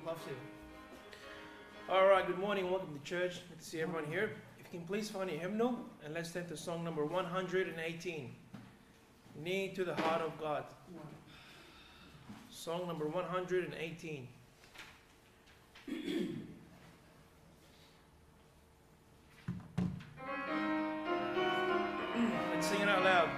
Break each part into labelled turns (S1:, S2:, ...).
S1: Love to. All right, good morning. Welcome to church. Good to see everyone here. If you can please find your hymnal, and let's stand to song number 118. Knee to the heart of God. Song number 118. Let's sing it out loud.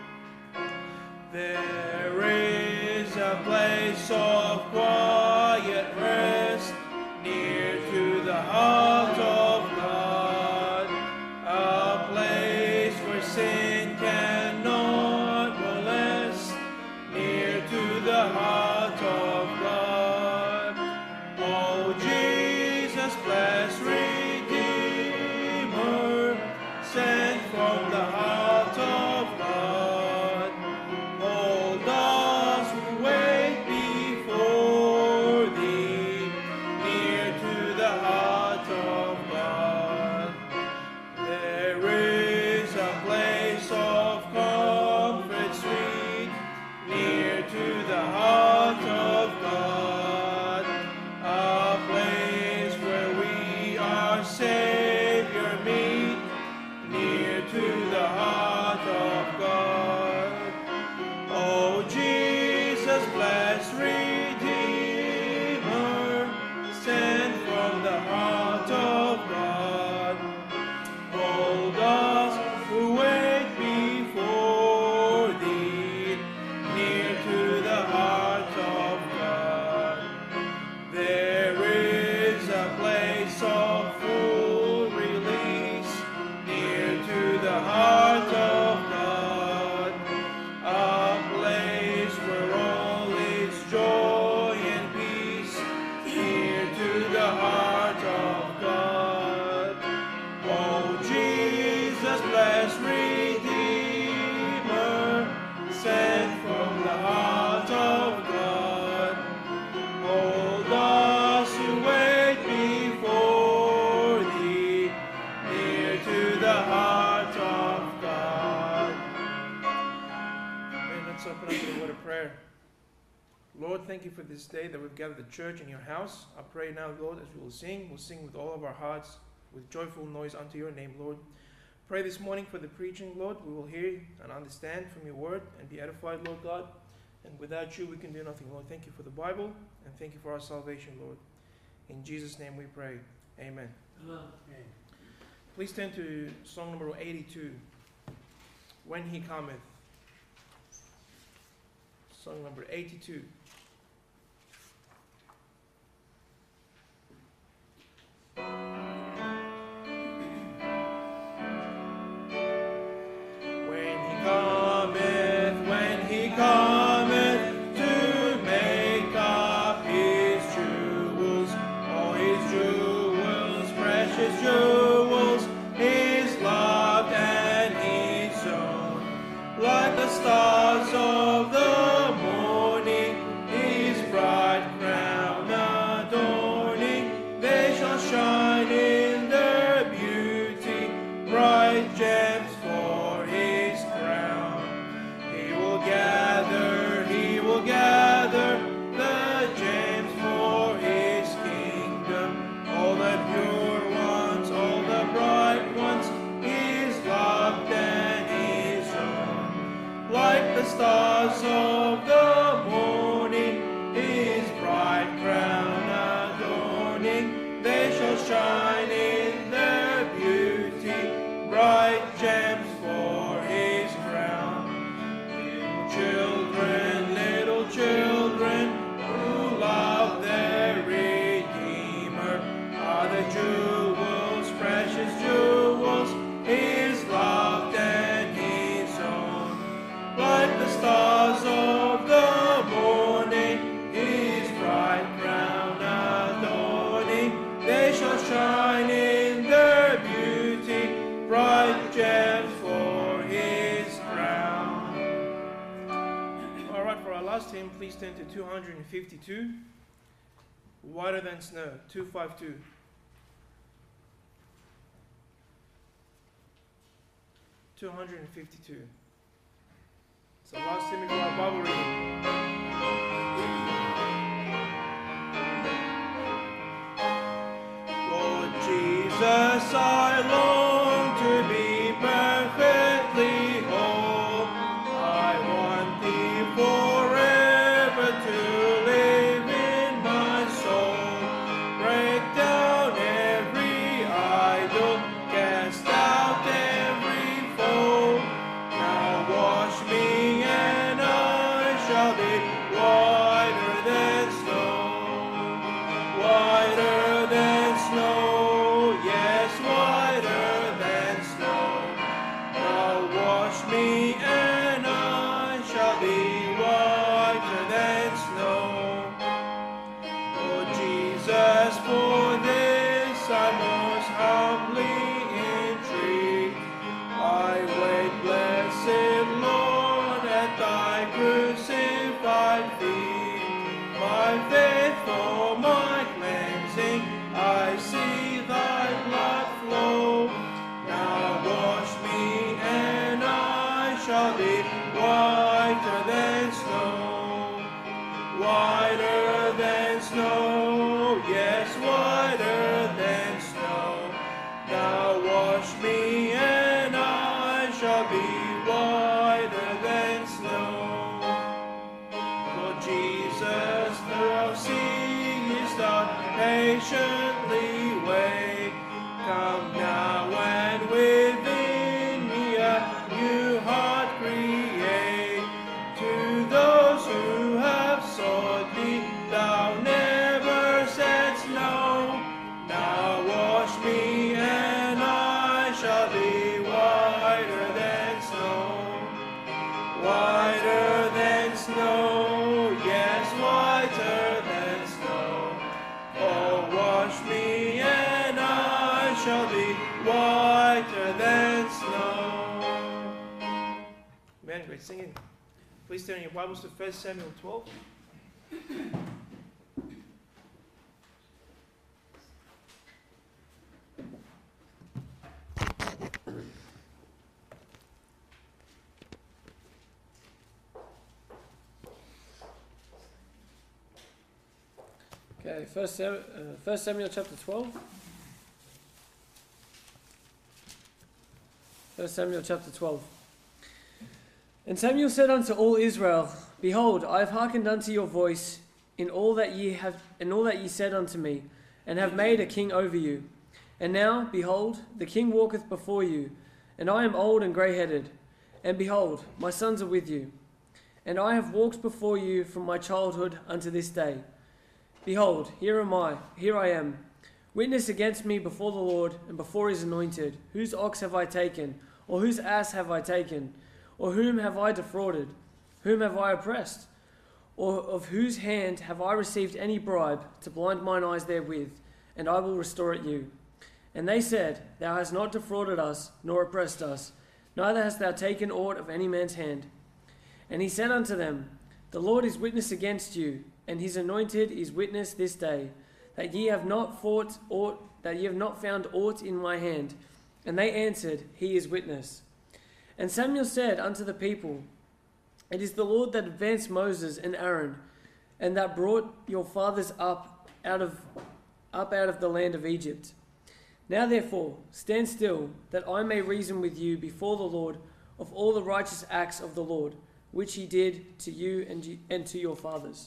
S1: There is a place of quiet rest near to the heart of God, a place where sin cannot molest, near to the heart of God. Oh, Jesus, blessed Redeemer, sent from the heart of God, hold us who wait before thee, near to the heart of God. There is a place of comfort sweet, near to the heart of God, a place where we our Savior meet, near to the heart of God. Oh, Jesus, blessed Redeemer, sent from the heart of God, hold us who wait before thee, near to the heart of God. There is a place of full release, near to the heart of God, a place where all is joy and peace, near to the heart of God. Oh, Jesus, blessed Redeemer, sent from the heart of God, hold us who wait before thee, near to the heart of God. Amen. Let's open up with a word of prayer. Lord, thank you for this day that we've gathered the church in your house. I pray now, Lord, as we will sing, we'll sing with all of our hearts, with joyful noise unto your name, Lord. Pray this morning for the preaching, Lord. We will hear and understand from your word and be edified, Lord God. And without you, we can do nothing, Lord. Thank you for the Bible, and thank you for our salvation, Lord. In Jesus' name we pray. Amen.
S2: Amen.
S1: Please turn to song number 82, When He Cometh. Song number 82. When he cometh to make up his jewels, all his jewels, precious jewels, his loved and his own, like the stars of the morning, his bright crown adorning, they shall shine in their beauty, bright gems for his crown. He will gather the gems for his kingdom, all the pure ones, all the bright ones, his loved and his own. Like the stars of the morning, his bright crown adorning, they shall shine in their beauty, bright gems for his crown. Little children who love their Redeemer are the jewels, precious jewels, his loved and his own. Like the stars of the morning, his bright crown adorning, they shall shine in their beauty, bright gems for his crown. All right, for our last hymn, please turn to 252, Whiter Than Snow, 252. 252. It's the last hymn for our Bible reading. shall be whiter than snow. Whiter than snow, yes, whiter than snow. Now wash me and I shall be whiter than snow. Lord Jesus, for this I most humbly entreat. I wait, blessed Lord, at thy crucified feet. My faith for my cleansing, I see thy blood flow. Now wash me and I shall be whiter than snow. Whiter than snow, yes, whiter than snow. Now wash me and I shall be whiter than snow. Lord Jesus, thou seest thou patiently wait. Come now and within me a new heart create. To those who have sought thee, thou never saidst no. Now wash me and I shall be whiter than snow. Whiter than snow, yes, whiter than snow. Oh, wash me and I shall be whiter than snow. Amen. Great singing. Please turn your Bibles to 1 Samuel 12.
S2: Okay, 1 Samuel chapter 12. 1 Samuel chapter 12. And Samuel said unto all Israel, Behold, I have hearkened unto your voice in all that ye said unto me, and have made a king over you. And now, behold, the king walketh before you, and I am old and grey-headed. And behold, my sons are with you. And I have walked before you from my childhood unto this day. Behold, here I am. Witness against me before the Lord and before his anointed. Whose ox have I taken? Or whose ass have I taken? Or whom have I defrauded? Whom have I oppressed? Or of whose hand have I received any bribe to blind mine eyes therewith? And I will restore it you. And they said, Thou hast not defrauded us, nor oppressed us, neither hast thou taken aught of any man's hand. And he said unto them, The Lord is witness against you, and his anointed is witness this day, that ye have not found aught in my hand. And they answered, He is witness. And Samuel said unto the people, It is the Lord that advanced Moses and Aaron, and that brought your fathers up out of the land of Egypt. Now therefore, stand still, that I may reason with you before the Lord of all the righteous acts of the Lord, which he did to you and to your fathers.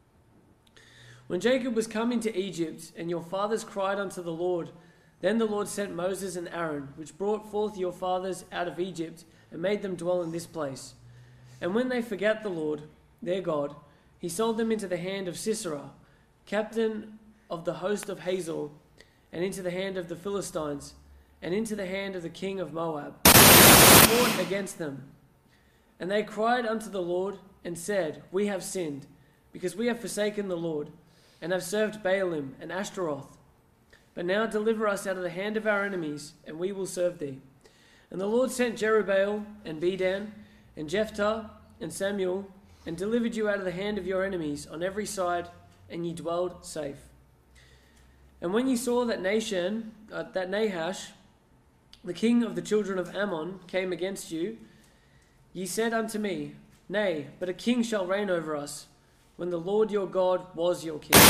S2: When Jacob was come into Egypt, and your fathers cried unto the Lord, then the Lord sent Moses and Aaron, which brought forth your fathers out of Egypt, and made them dwell in this place. And when they forgat the Lord, their God, he sold them into the hand of Sisera, captain of the host of Hazor, and into the hand of the Philistines, and into the hand of the king of Moab, and fought against them. And they cried unto the Lord, and said, We have sinned, because we have forsaken the Lord, and have served Baalim and Ashtaroth. But now deliver us out of the hand of our enemies, and we will serve thee. And the Lord sent Jerubbaal, and Bedan, and Jephthah, and Samuel, and delivered you out of the hand of your enemies on every side, and ye dwelled safe. And when ye saw that Nahash, the king of the children of Ammon, came against you, ye said unto me, Nay, but a king shall reign over us, when the Lord your God was your king.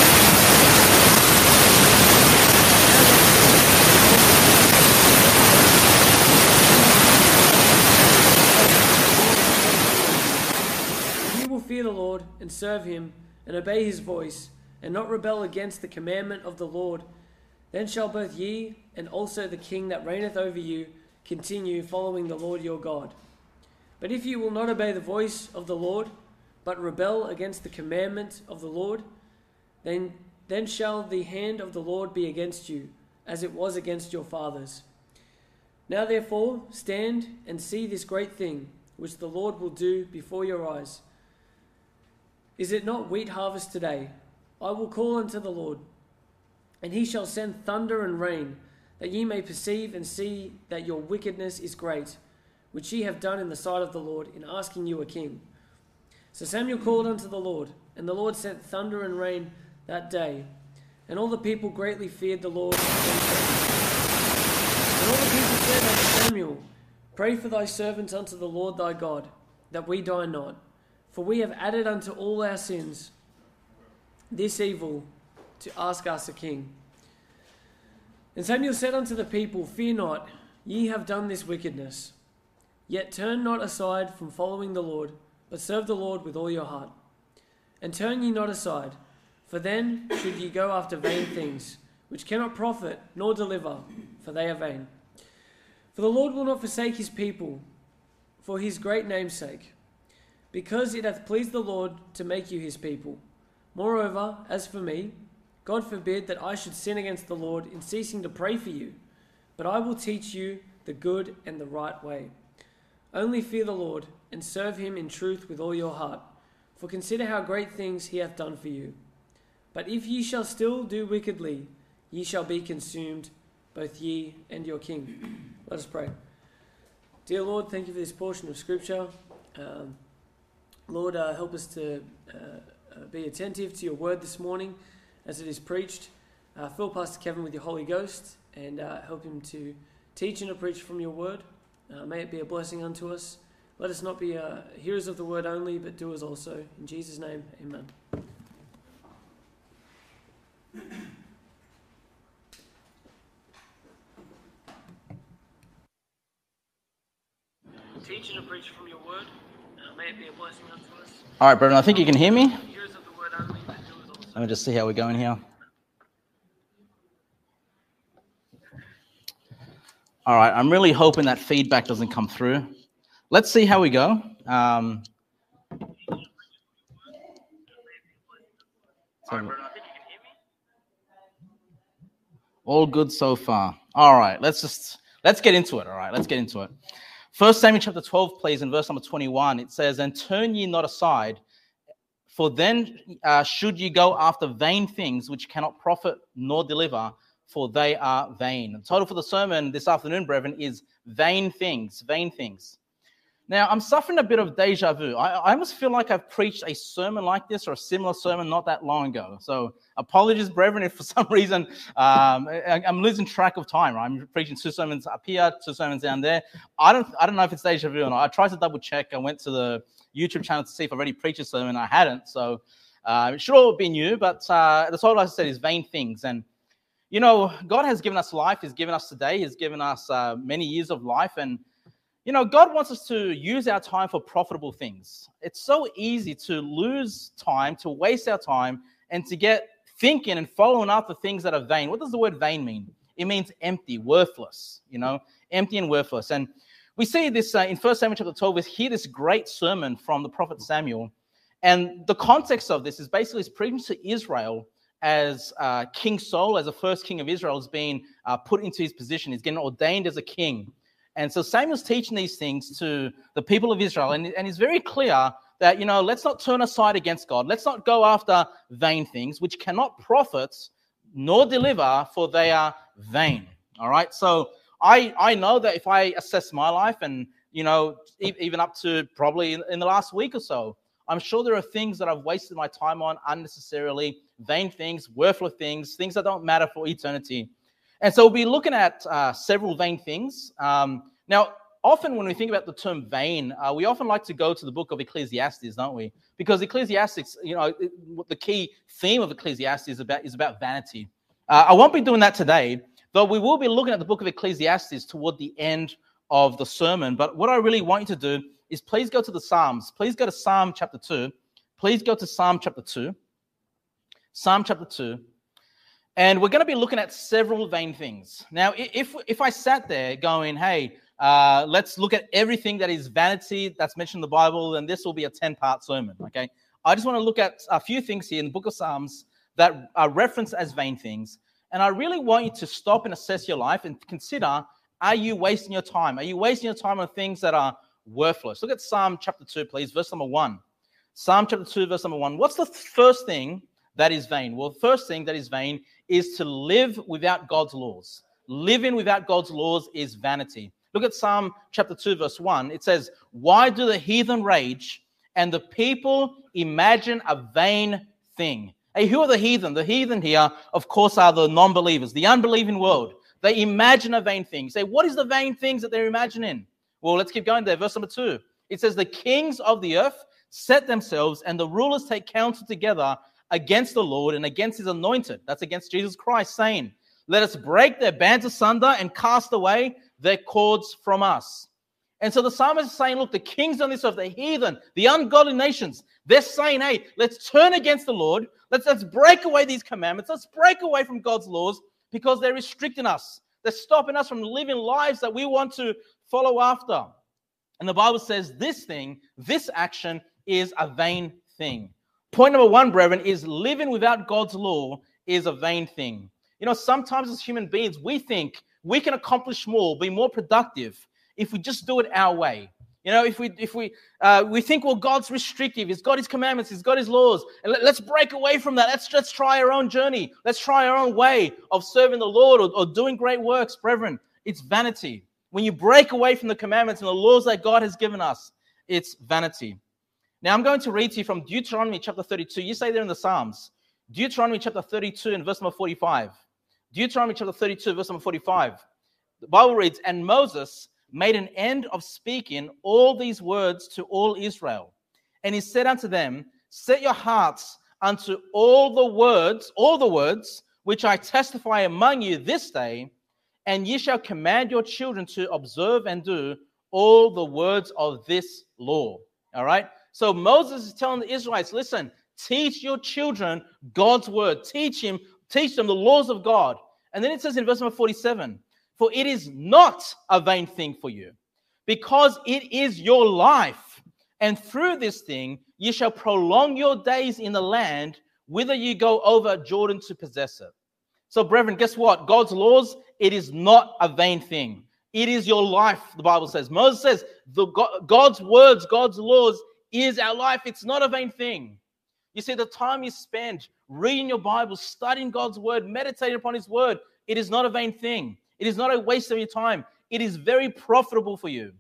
S2: If you will fear the Lord and serve him and obey his voice, and not rebel against the commandment of the Lord, then shall both ye and also the king that reigneth over you continue following the Lord your God. But if you will not obey the voice of the Lord, but rebel against the commandment of the Lord, then shall the hand of the Lord be against you, as it was against your fathers. Now therefore stand and see this great thing, which the Lord will do before your eyes. Is it not wheat harvest today? I will call unto the Lord, and he shall send thunder and rain, that ye may perceive and see that your wickedness is great, which ye have done in the sight of the Lord, in asking you a king. So Samuel called unto the Lord, and the Lord sent thunder and rain that day, and all the people greatly feared the Lord. And all the people said unto Samuel, Pray for thy servants unto the Lord thy God, that we die not. For we have added unto all our sins this evil, to ask us a king. And Samuel said unto the people, Fear not, ye have done this wickedness. Yet turn not aside from following the Lord, but serve the Lord with all your heart. And turn ye not aside, for then should ye go after vain things, which cannot profit nor deliver, for they are vain. For the Lord will not forsake his people, for his great name's sake, because it hath pleased the Lord to make you his people. Moreover, as for me, God forbid that I should sin against the Lord in ceasing to pray for you, but I will teach you the good and the right way. Only fear the Lord, and serve him in truth with all your heart, for consider how great things he hath done for you. But if ye shall still do wickedly, ye shall be consumed, both ye and your king. Let us pray. Dear Lord, thank you for this portion of Scripture. Lord, help us to be attentive to your word this morning as it is preached. Fill Pastor Kevin with your Holy Ghost and help him to teach and to preach from your word. May it be a blessing unto us. Let us not be hearers of the word only, but doers also. In Jesus' name, amen. Teach and to preach from your word. May it be a blessing unto us.
S3: All right, brethren, I think you can hear me.
S2: Hearers of the word only, but doers also.
S3: Let me just see how we're going here. All right, I'm really hoping that feedback doesn't come through. Let's see how we go. All good so far. All right, let's get into it. All right, let's get into it. 1 Samuel chapter 12, please, in verse number 21, it says, And turn ye not aside, for then should ye go after vain things which cannot profit nor deliver, for they are vain. The title for the sermon this afternoon, brethren, is Vain Things, Vain Things. Now, I'm suffering a bit of deja vu. I almost feel like I've preached a sermon like this or a similar sermon not that long ago. So apologies, brethren, if for some reason I'm losing track of time. Right? I'm preaching 2 sermons up here, 2 sermons down there. I don't know if it's deja vu or not. I tried to double check. I went to the YouTube channel to see if I already preached a sermon. I hadn't. So it should all be new. But the title, like I said, is Vain Things. And, you know, God has given us life. He's given us today. He's given us many years of life. And you know, God wants us to use our time for profitable things. It's so easy to lose time, to waste our time, and to get thinking and following after things that are vain. What does the word vain mean? It means empty, worthless, you know, empty and worthless. And we see this in 1 Samuel chapter 12. We hear this great sermon from the prophet Samuel. And the context of this is basically he's preaching to Israel as King Saul, as the first king of Israel, is being put into his position. He's getting ordained as a king. And so Samuel's teaching these things to the people of Israel. And it's very clear that, you know, let's not turn aside against God. Let's not go after vain things, which cannot profit nor deliver, for they are vain. All right. So I know that if I assess my life and, you know, even up to probably in the last week or so, I'm sure there are things that I've wasted my time on unnecessarily, vain things, worthless things, things that don't matter for eternity. And so we'll be looking at several vain things. Now, often when we think about the term vain, we often like to go to the book of Ecclesiastes, don't we? Because Ecclesiastes, you know, the key theme of Ecclesiastes is about vanity. I won't be doing that today, though we will be looking at the book of Ecclesiastes toward the end of the sermon. But what I really want you to do is please go to the Psalms. Please go to Psalm chapter 2. Please go to Psalm chapter 2. Psalm chapter 2. And we're going to be looking at several vain things. Now, if I sat there going, hey, let's look at everything that is vanity that's mentioned in the Bible, and this will be a 10-part sermon, okay? I just want to look at a few things here in the book of Psalms that are referenced as vain things, and I really want you to stop and assess your life and consider, are you wasting your time? Are you wasting your time on things that are worthless? Look at Psalm chapter 2, please, verse number 1. Psalm chapter 2, verse number 1. What's the first thing that is vain? Well, the first thing that is vain is to live without God's laws. Living without God's laws is vanity. Look at Psalm chapter 2, verse 1. It says, "Why do the heathen rage and the people imagine a vain thing?" Hey, who are the heathen? The heathen here, of course, are the non-believers, the unbelieving world. They imagine a vain thing. You say, what is the vain things that they're imagining? Well, let's keep going there. Verse number 2. It says, "The kings of the earth set themselves, and the rulers take counsel together against the Lord and against his anointed." That's against Jesus Christ, saying, "Let us break their bands asunder and cast away their cords from us." And so the psalmist is saying, look, the kings on this earth, the heathen, the ungodly nations, they're saying, hey, let's turn against the Lord. Let's break away these commandments. Let's break away from God's laws because they're restricting us. They're stopping us from living lives that we want to follow after. And the Bible says this action is a vain thing. Point number 1, brethren, is living without God's law is a vain thing. You know, sometimes as human beings, we think we can accomplish more, be more productive if we just do it our way. You know, if we think, well, God's restrictive. He's got his commandments. He's got his laws. And let's break away from that. Let's try our own journey. Let's try our own way of serving the Lord or doing great works. Brethren, it's vanity. When you break away from the commandments and the laws that God has given us, it's vanity. Now, I'm going to read to you from Deuteronomy chapter 32. You say there in the Psalms. Deuteronomy chapter 32 and verse number 45. Deuteronomy chapter 32, verse number 45. The Bible reads, "And Moses made an end of speaking all these words to all Israel. And he said unto them, Set your hearts unto all the words which I testify among you this day, and ye shall command your children to observe and do all the words of this law." All right? So Moses is telling the Israelites, listen, teach your children God's word. Teach them the laws of God. And then it says in verse number 47, "For it is not a vain thing for you, because it is your life. And through this thing ye shall prolong your days in the land whither you go over Jordan to possess it." So, brethren, guess what? God's laws, it is not a vain thing. It is your life, the Bible says. Moses says God's words, God's laws is our life. It's not a vain thing. You see, the time you spend reading your Bible, studying God's word, meditating upon his word, it is not a vain thing. It is not a waste of your time. It is very profitable for you.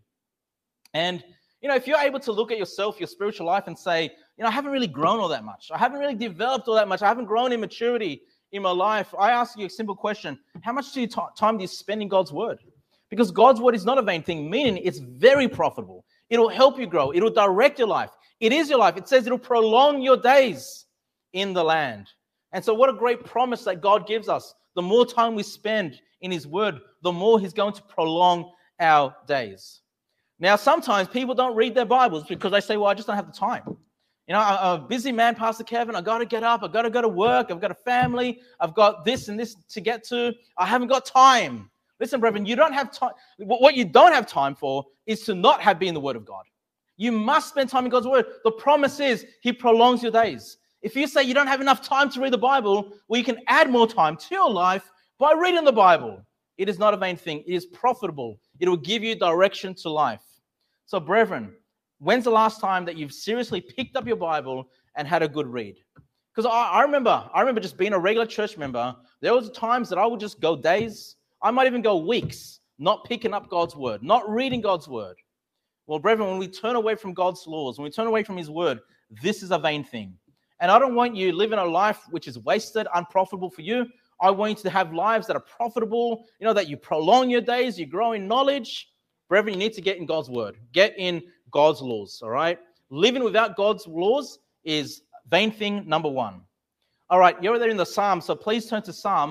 S3: And, you know, if you're able to look at yourself, your spiritual life, and say, you know, I haven't really grown all that much. I haven't really developed all that much. I haven't grown in maturity in my life. I ask you a simple question. How much time do you spend in God's word? Because God's word is not a vain thing, meaning it's very profitable. It'll help you grow. It'll direct your life. It is your life. It says it'll prolong your days in the land. And so what a great promise that God gives us. The more time we spend in his word, the more he's going to prolong our days. Now, sometimes people don't read their Bibles because they say, well, I just don't have the time. You know, I'm a busy man, Pastor Kevin. I got to get up. I got to go to work. I've got a family. I've got this and this to get to. I haven't got time. Listen, brethren, you don't have time. What you don't have time for is to not have been in the word of God. You must spend time in God's word. The promise is he prolongs your days. If you say you don't have enough time to read the Bible, well, you can add more time to your life by reading the Bible. It is not a vain thing. It is profitable. It will give you direction to life. So, brethren, when's the last time that you've seriously picked up your Bible and had a good read? Because I remember just being a regular church member. There was times that I would just go days. I might even go weeks not picking up God's word, not reading God's word. Well, brethren, when we turn away from God's laws, when we turn away from his word, this is a vain thing. And I don't want you living a life which is wasted, unprofitable for you. I want you to have lives that are profitable, you know, that you prolong your days, you grow in knowledge. Brethren, you need to get in God's word. Get in God's laws, all right? Living without God's laws is vain thing number 1. All right, you're there in the Psalm, so please turn to Psalm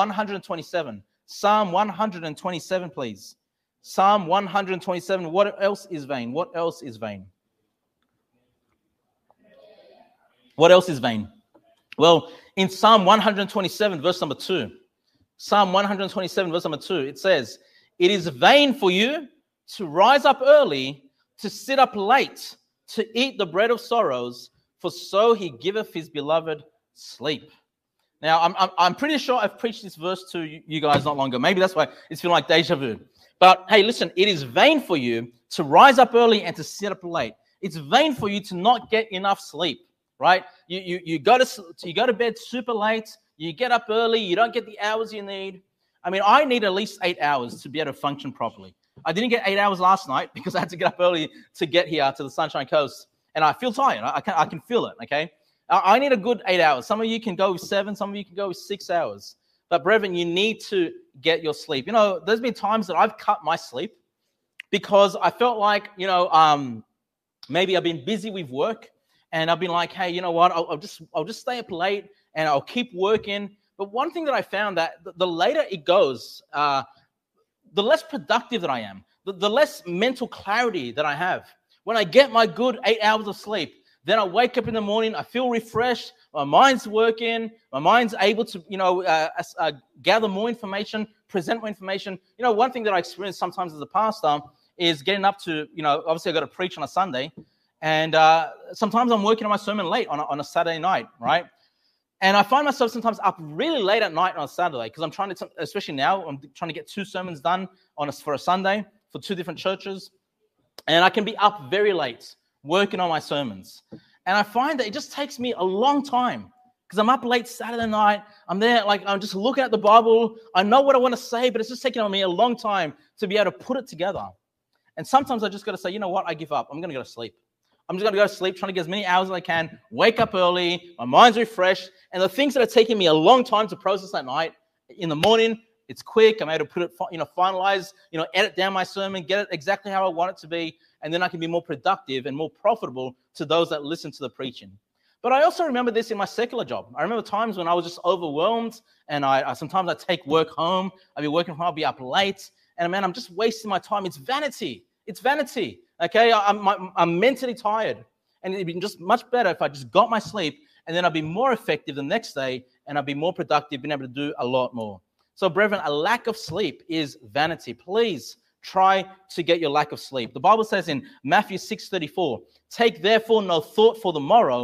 S3: 127. Psalm 127, please. Psalm 127. What else is vain? What else is vain? What else is vain? Well, in Psalm 127, verse number 2, Psalm 127, verse number 2, it says, "It is vain for you to rise up early, to sit up late, to eat the bread of sorrows, for so he giveth his beloved sleep. Now, I'm pretty sure I've preached this verse to you guys not long ago. Maybe that's why it's feeling like deja vu. But hey, listen, it is vain for you to rise up early and to sit up late. It's vain for you to not get enough sleep, right? You go to bed super late. You get up early. You don't get the hours you need. I mean, I need at least 8 hours to be able to function properly. I didn't get 8 hours last night because I had to get up early to get here to the Sunshine Coast, and I feel tired. I can feel it. Okay, I need a good 8 hours. Some of you can go with 7. Some of you can go with 6 hours. But brethren, you need to get your sleep. You know, there's been times that I've cut my sleep because I felt like, maybe I've been busy with work, and I've been like, hey, you know what? I'll just stay up late and I'll keep working. But one thing that I found that the later it goes, the less productive that I am, the less mental clarity that I have. When I get my good 8 hours of sleep, then I wake up in the morning, I feel refreshed, my mind's working, my mind's able to, gather more information, present more information. You know, one thing that I experience sometimes as a pastor is getting up to, obviously I've got to preach on a Sunday, and sometimes I'm working on my sermon late on a Saturday night, right? And I find myself sometimes up really late at night on a Saturday because I'm trying to, especially now, I'm trying to get 2 sermons done for a Sunday for 2 different churches. And I can be up very late working on my sermons. And I find that it just takes me a long time because I'm up late Saturday night. I'm there, I'm just looking at the Bible. I know what I want to say, but it's just taking on me a long time to be able to put it together. And sometimes I just got to say, you know what? I give up. I'm going to go to sleep. I'm just going to go to sleep, trying to get as many hours as I can, wake up early, my mind's refreshed, and the things that are taking me a long time to process at night, in the morning, it's quick. I'm able to put it, finalize, edit down my sermon, get it exactly how I want it to be, and then I can be more productive and more profitable to those that listen to the preaching. But I also remember this in my secular job. I remember times when I was just overwhelmed, and I sometimes I take work home. I'd be working from home, I'd be up late, and man, I'm just wasting my time. It's vanity. It's vanity. Okay, I'm mentally tired, and it'd be just much better if I just got my sleep, and then I'd be more effective the next day, and I'd be more productive, being able to do a lot more. So, brethren, a lack of sleep is vanity. Please try to get your lack of sleep. The Bible says in Matthew 6:34, "Take therefore no thought for the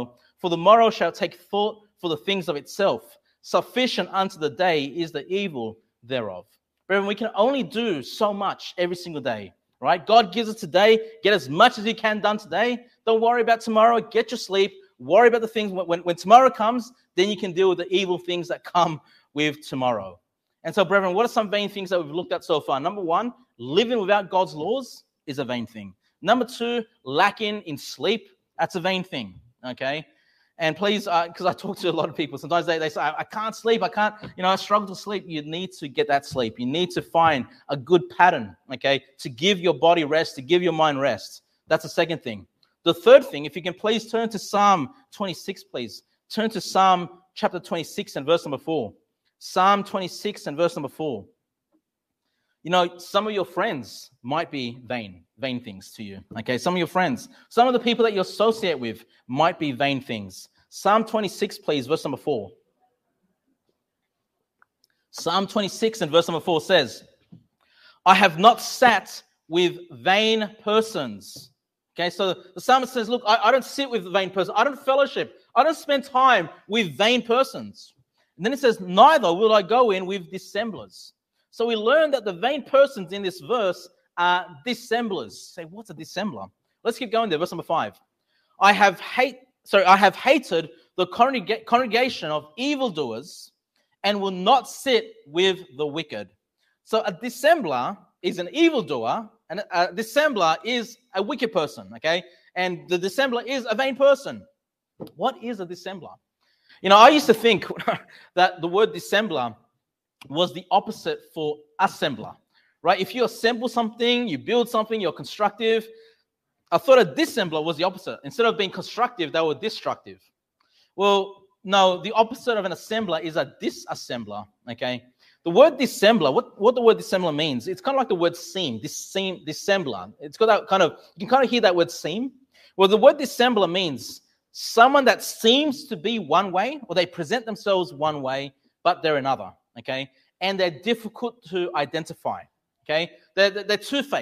S3: morrow shall take thought for the things of itself. Sufficient unto the day is the evil thereof." Brethren, we can only do so much every single day. Right? God gives us today. Get as much as you can done today. Don't worry about tomorrow. Get your sleep. Worry about the things. When tomorrow comes, then you can deal with the evil things that come with tomorrow. And so, brethren, what are some vain things that we've looked at so far? Number 1, living without God's laws is a vain thing. Number 2, lacking in sleep. That's a vain thing. Okay? And please, because I talk to a lot of people, sometimes they say, I can't sleep, I struggle to sleep. You need to get that sleep. You need to find a good pattern, okay, to give your body rest, to give your mind rest. That's the second thing. The third thing, if you can please turn to Psalm 26, please. Turn to Psalm chapter 26 and verse number 4. Psalm 26 and verse number 4. Some of your friends might be vain things to you. Okay, some of your friends, some of the people that you associate with might be vain things. Psalm 26, please, verse number 4. Psalm 26 and verse number 4 says, "I have not sat with vain persons." Okay, so the psalmist says, look, I don't sit with vain persons. I don't fellowship. I don't spend time with vain persons. And then it says, "Neither will I go in with dissemblers." So we learn that the vain persons in this verse are dissemblers. Say, what's a dissembler? Let's keep going there. Verse number 5. I have hated the congregation of evildoers and will not sit with the wicked. So a dissembler is an evildoer, and a dissembler is a wicked person, okay? And the dissembler is a vain person. What is a dissembler? I used to think that the word dissembler was the opposite for assembler, right? If you assemble something, you build something, you're constructive. I thought a dissembler was the opposite. Instead of being constructive, they were destructive. Well, no, the opposite of an assembler is a disassembler, okay? The word dissembler, what the word dissembler means, it's kind of like the word seam, dissembler. It's got that kind of, you can kind of hear that word seam. Well, the word dissembler means someone that seems to be one way, or they present themselves one way, but they're another, okay? And they're difficult to identify, okay? They're two-faced.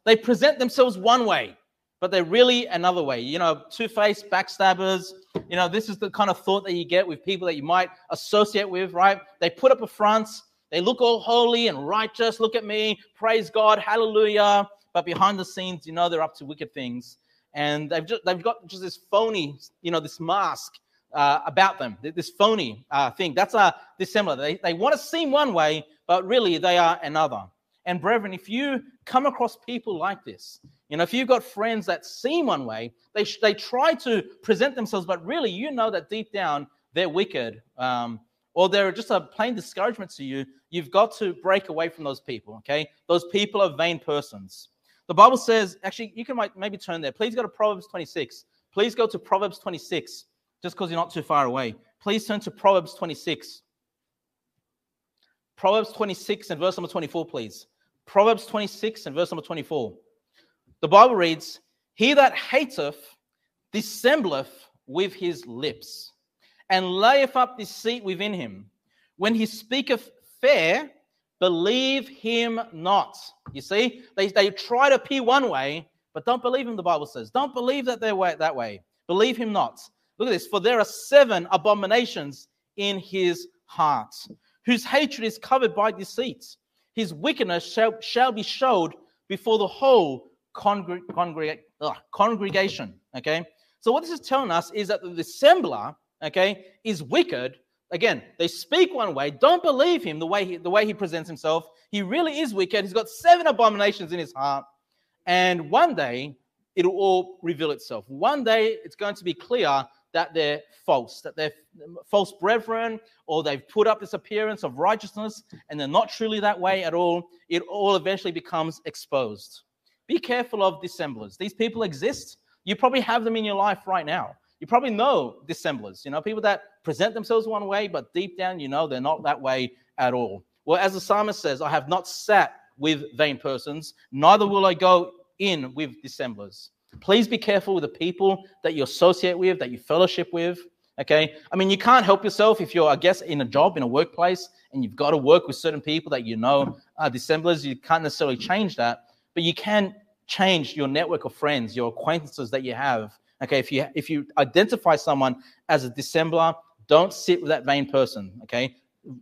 S3: They present themselves one way, but they're really another way. You know, two-faced, backstabbers. You know, this is the kind of thought that you get with people that you might associate with, right? They put up a front. They look all holy and righteous. Look at me. Praise God. Hallelujah. But behind the scenes, you know, they're up to wicked things. And they've got just this phony, you know, this mask about them, this phony thing. That's a dissembler. They want to seem one way, but really they are another. And brethren, if you come across people like this, you know, if you've got friends that seem one way, they try to present themselves, but really you know that deep down they're wicked, or they're just a plain discouragement to you. You've got to break away from those people, okay? Those people are vain persons. The Bible says, actually, you can maybe turn there. Please go to Proverbs 26. Please go to Proverbs 26, just because you're not too far away. Please turn to Proverbs 26. Proverbs 26 and verse number 24, please. Proverbs 26 and verse number 24. The Bible reads, "He that hateth dissembleth with his lips, and layeth up deceit within him. When he speaketh fair, believe him not." You see, they try to appear one way, but don't believe him, the Bible says. Don't believe that they're that way. Believe him not. Look at this. "For there are 7 abominations in his heart, whose hatred is covered by deceit. His wickedness shall be showed before the whole congregation." Okay? So what this is telling us is that the dissembler, okay, is wicked. Again, they speak one way. Don't believe him the way he presents himself. He really is wicked. He's got 7 abominations in his heart. And one day, it'll all reveal itself. One day, it's going to be clear that they're false, that they're false brethren, or they've put up this appearance of righteousness, and they're not truly that way at all. It all eventually becomes exposed. Be careful of dissemblers. These people exist. You probably have them in your life right now. You probably know dissemblers, you know, people that present themselves one way, but deep down, you know, they're not that way at all. Well, as the psalmist says, "I have not sat with vain persons, neither will I go in with dissemblers." Please be careful with the people that you associate with, that you fellowship with, okay? I mean, you can't help yourself if you're, I guess, in a job, in a workplace, and you've got to work with certain people that you know are dissemblers. You can't necessarily change that, but you can change your network of friends, your acquaintances that you have, okay? If you identify someone as a dissembler, don't sit with that vain person, okay?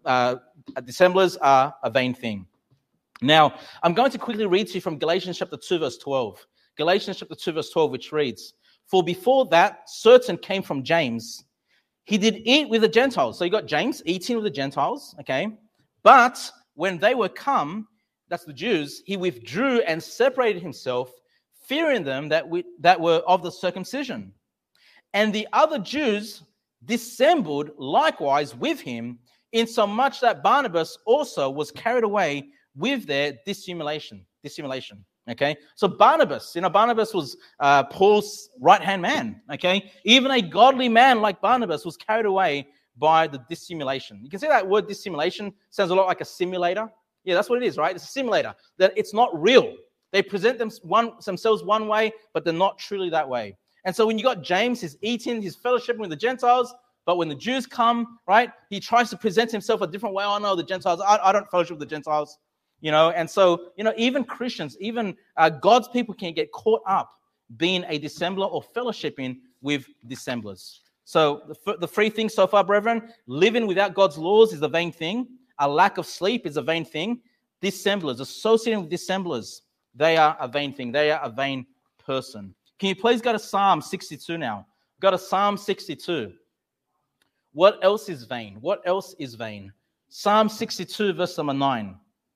S3: Dissemblers are a vain thing. Now, I'm going to quickly read to you from Galatians chapter 2, verse 12. Galatians chapter 2, verse 12, which reads, "For before that, certain came from James. He did eat with the Gentiles." So you got James eating with the Gentiles, okay? "But when they were come," that's the Jews, "he withdrew and separated himself, fearing them that were of the circumcision. And the other Jews dissembled likewise with him, insomuch that Barnabas also was carried away with their dissimulation. Okay, so Barnabas was Paul's right-hand man, okay? Even a godly man like Barnabas was carried away by the dissimulation. You can see that word dissimulation sounds a lot like a simulator. Yeah, that's what it is, right? It's a simulator. That it's not real. They present themselves one way, but they're not truly that way. And so when you got James, he's eating, he's fellowshipping with the Gentiles, but when the Jews come, right, he tries to present himself a different way. "Oh, no, the Gentiles, I don't fellowship with the Gentiles." You know, and so, you know, even Christians, even God's people can get caught up being a dissembler or fellowshipping with dissemblers. So the 3 things so far, brethren: living without God's laws is a vain thing. A lack of sleep is a vain thing. Dissemblers, associating with dissemblers, they are a vain thing. They are a vain person. Can you please go to Psalm 62 now? Go to Psalm 62. What else is vain? What else is vain? Psalm 62, verse number 9.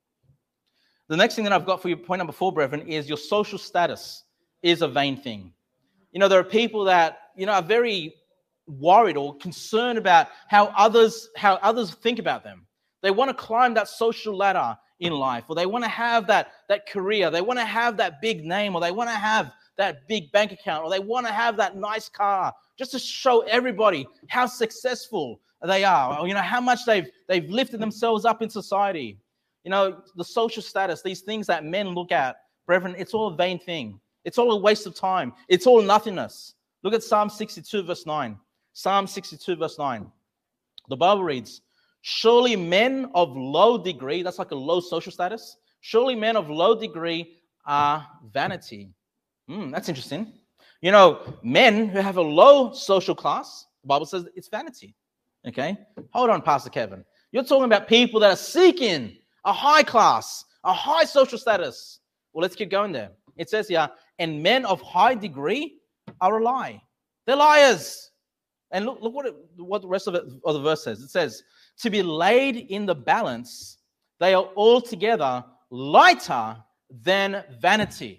S3: The next thing that I've got for you, point number 4, brethren, is your social status is a vain thing. You know, there are people that, you know, are very worried or concerned about how others think about them. They want to climb that social ladder in life, or they want to have that career. They want to have that big name, or they want to have that big bank account, or they want to have that nice car, just to show everybody how successful they are, or, you know, how much they've lifted themselves up in society. You know, the social status, these things that men look at, brethren, it's all a vain thing. It's all a waste of time. It's all nothingness. Look at Psalm 62, verse 9. Psalm 62, verse 9. The Bible reads, "Surely men of low degree," that's like a low social status, "surely men of low degree are vanity. That's interesting. You know, men who have a low social class, the Bible says it's vanity. Okay? Hold on, Pastor Kevin. You're talking about people that are seeking a high class, a high social status. Well, let's keep going there. It says here, and men of high degree are a lie. They're liars. And look what the rest of the verse says. It says, to be laid in the balance, they are altogether lighter than vanity.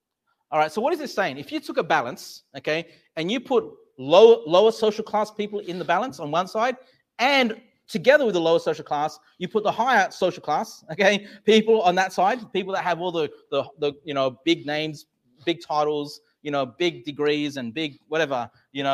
S3: All right, so what is it saying? If you took a balance, okay, and you put lower social class people in the balance on one side, and together with the lower social class, you put the higher social class, okay, people on that side, people that have all the big names, big titles, big degrees and big whatever,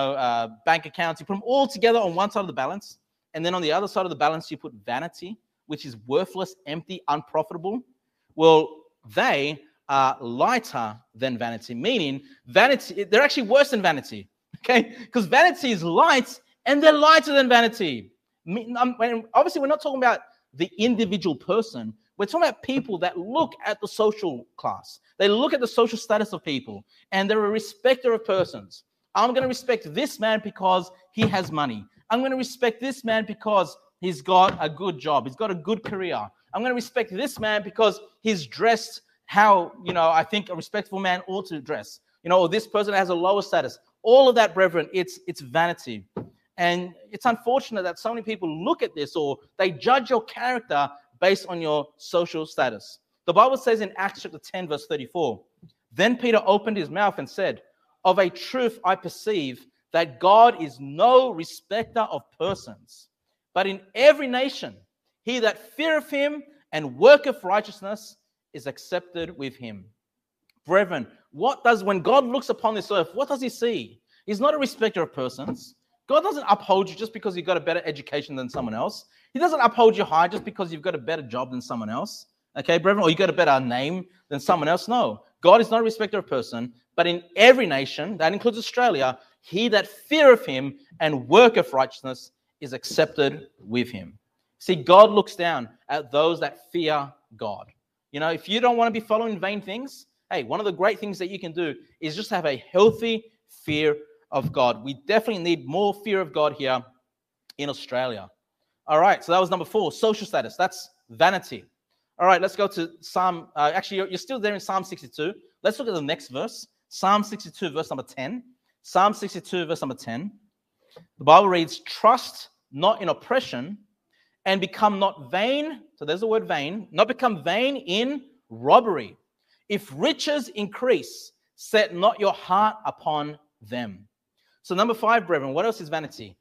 S3: bank accounts. You put them all together on one side of the balance, and then on the other side of the balance, you put vanity, which is worthless, empty, unprofitable. Well, they are lighter than vanity, meaning vanity, they're actually worse than vanity, okay? Because vanity is light, and they're lighter than vanity. Obviously, we're not talking about the individual person. We're talking about people that look at the social class. They look at the social status of people, and they're a respecter of persons. I'm going to respect this man because he has money. I'm going to respect this man because he's got a good job. He's got a good career. I'm going to respect this man because he's dressed how, I think a respectful man ought to dress. Or this person has a lower status. All of that, brethren, it's vanity. And it's unfortunate that so many people look at this, or they judge your character based on your social status. The Bible says in Acts chapter 10, verse 34, then Peter opened his mouth and said, of a truth I perceive that God is no respecter of persons, but in every nation he that feareth him and worketh righteousness is accepted with him. Brethren, when God looks upon this earth, what does he see? He's not a respecter of persons. God doesn't uphold you just because you've got a better education than someone else. He doesn't uphold you high just because you've got a better job than someone else. Okay, brethren, or you've got a better name than someone else. No, God is not a respecter of person, but in every nation, that includes Australia, he that feareth him and worketh righteousness is accepted with him. See, God looks down at those that fear God. If you don't want to be following vain things, hey, one of the great things that you can do is just have a healthy fear of God. We definitely need more fear of God here in Australia. All right, so that was number 4, social status. That's vanity. All right, let's go to Psalm. Actually, you're still there in Psalm 62. Let's look at the next verse. Psalm 62, verse number 10. Psalm 62, verse number 10. The Bible reads, trust not in oppression and become not vain. So there's the word vain. Not become vain in robbery. If riches increase, set not your heart upon them. So number 5, brethren, what else is vanity?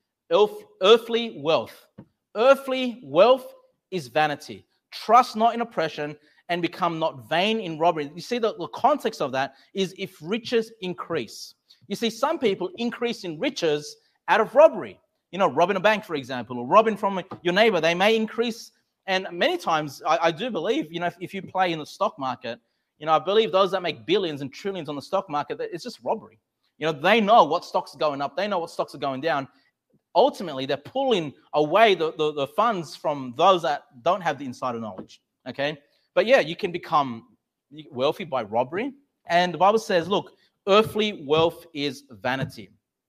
S3: Earthly wealth. Earthly wealth is vanity. Trust not in oppression and become not vain in robbery. You see, the context of that is if riches increase. You see, some people increase in riches out of robbery. Robbing a bank, for example, or robbing from your neighbor. They may increase. And many times, I do believe, if you play in the stock market, I believe those that make billions and trillions on the stock market, it's just robbery. They know what stocks are going up. They know what stocks are going down. Ultimately, they're pulling away the funds from those that don't have the insider knowledge, okay? But yeah, you can become wealthy by robbery. And the Bible says, look, earthly wealth is vanity.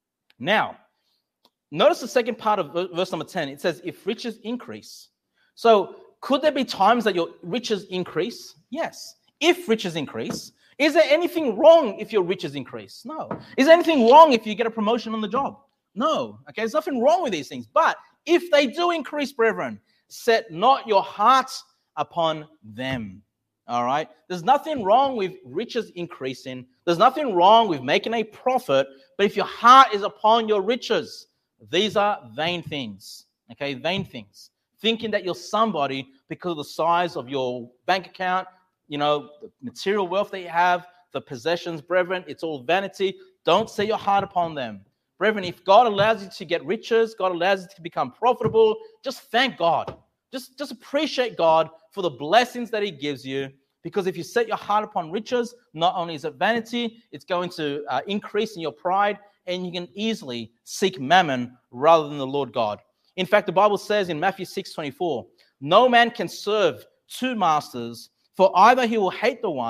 S3: Now, notice the second part of verse number 10. It says, if riches increase. So could there be times that your riches increase? Yes. If riches increase. Is there anything wrong if your riches increase? No. Is there anything wrong if you get a promotion on the job? No. Okay, there's nothing wrong with these things. But if they do increase, brethren, set not your hearts upon them. All right? There's nothing wrong with riches increasing. There's nothing wrong with making a profit. But if your heart is upon your riches, these are vain things. Okay, vain things. Thinking that you're somebody because of the size of your bank account, the material wealth that you have, the possessions, brethren, it's all vanity. Don't set your heart upon them. Brethren, if God allows you to get riches, God allows you to become profitable, just thank God. Just appreciate God for the blessings that he gives you. Because if you set your heart upon riches, not only is it vanity, it's going to increase in your pride, and you can easily seek mammon rather than the Lord God. In fact, the Bible says in Matthew 6:24, no man can serve 2 masters, for either he will hate the one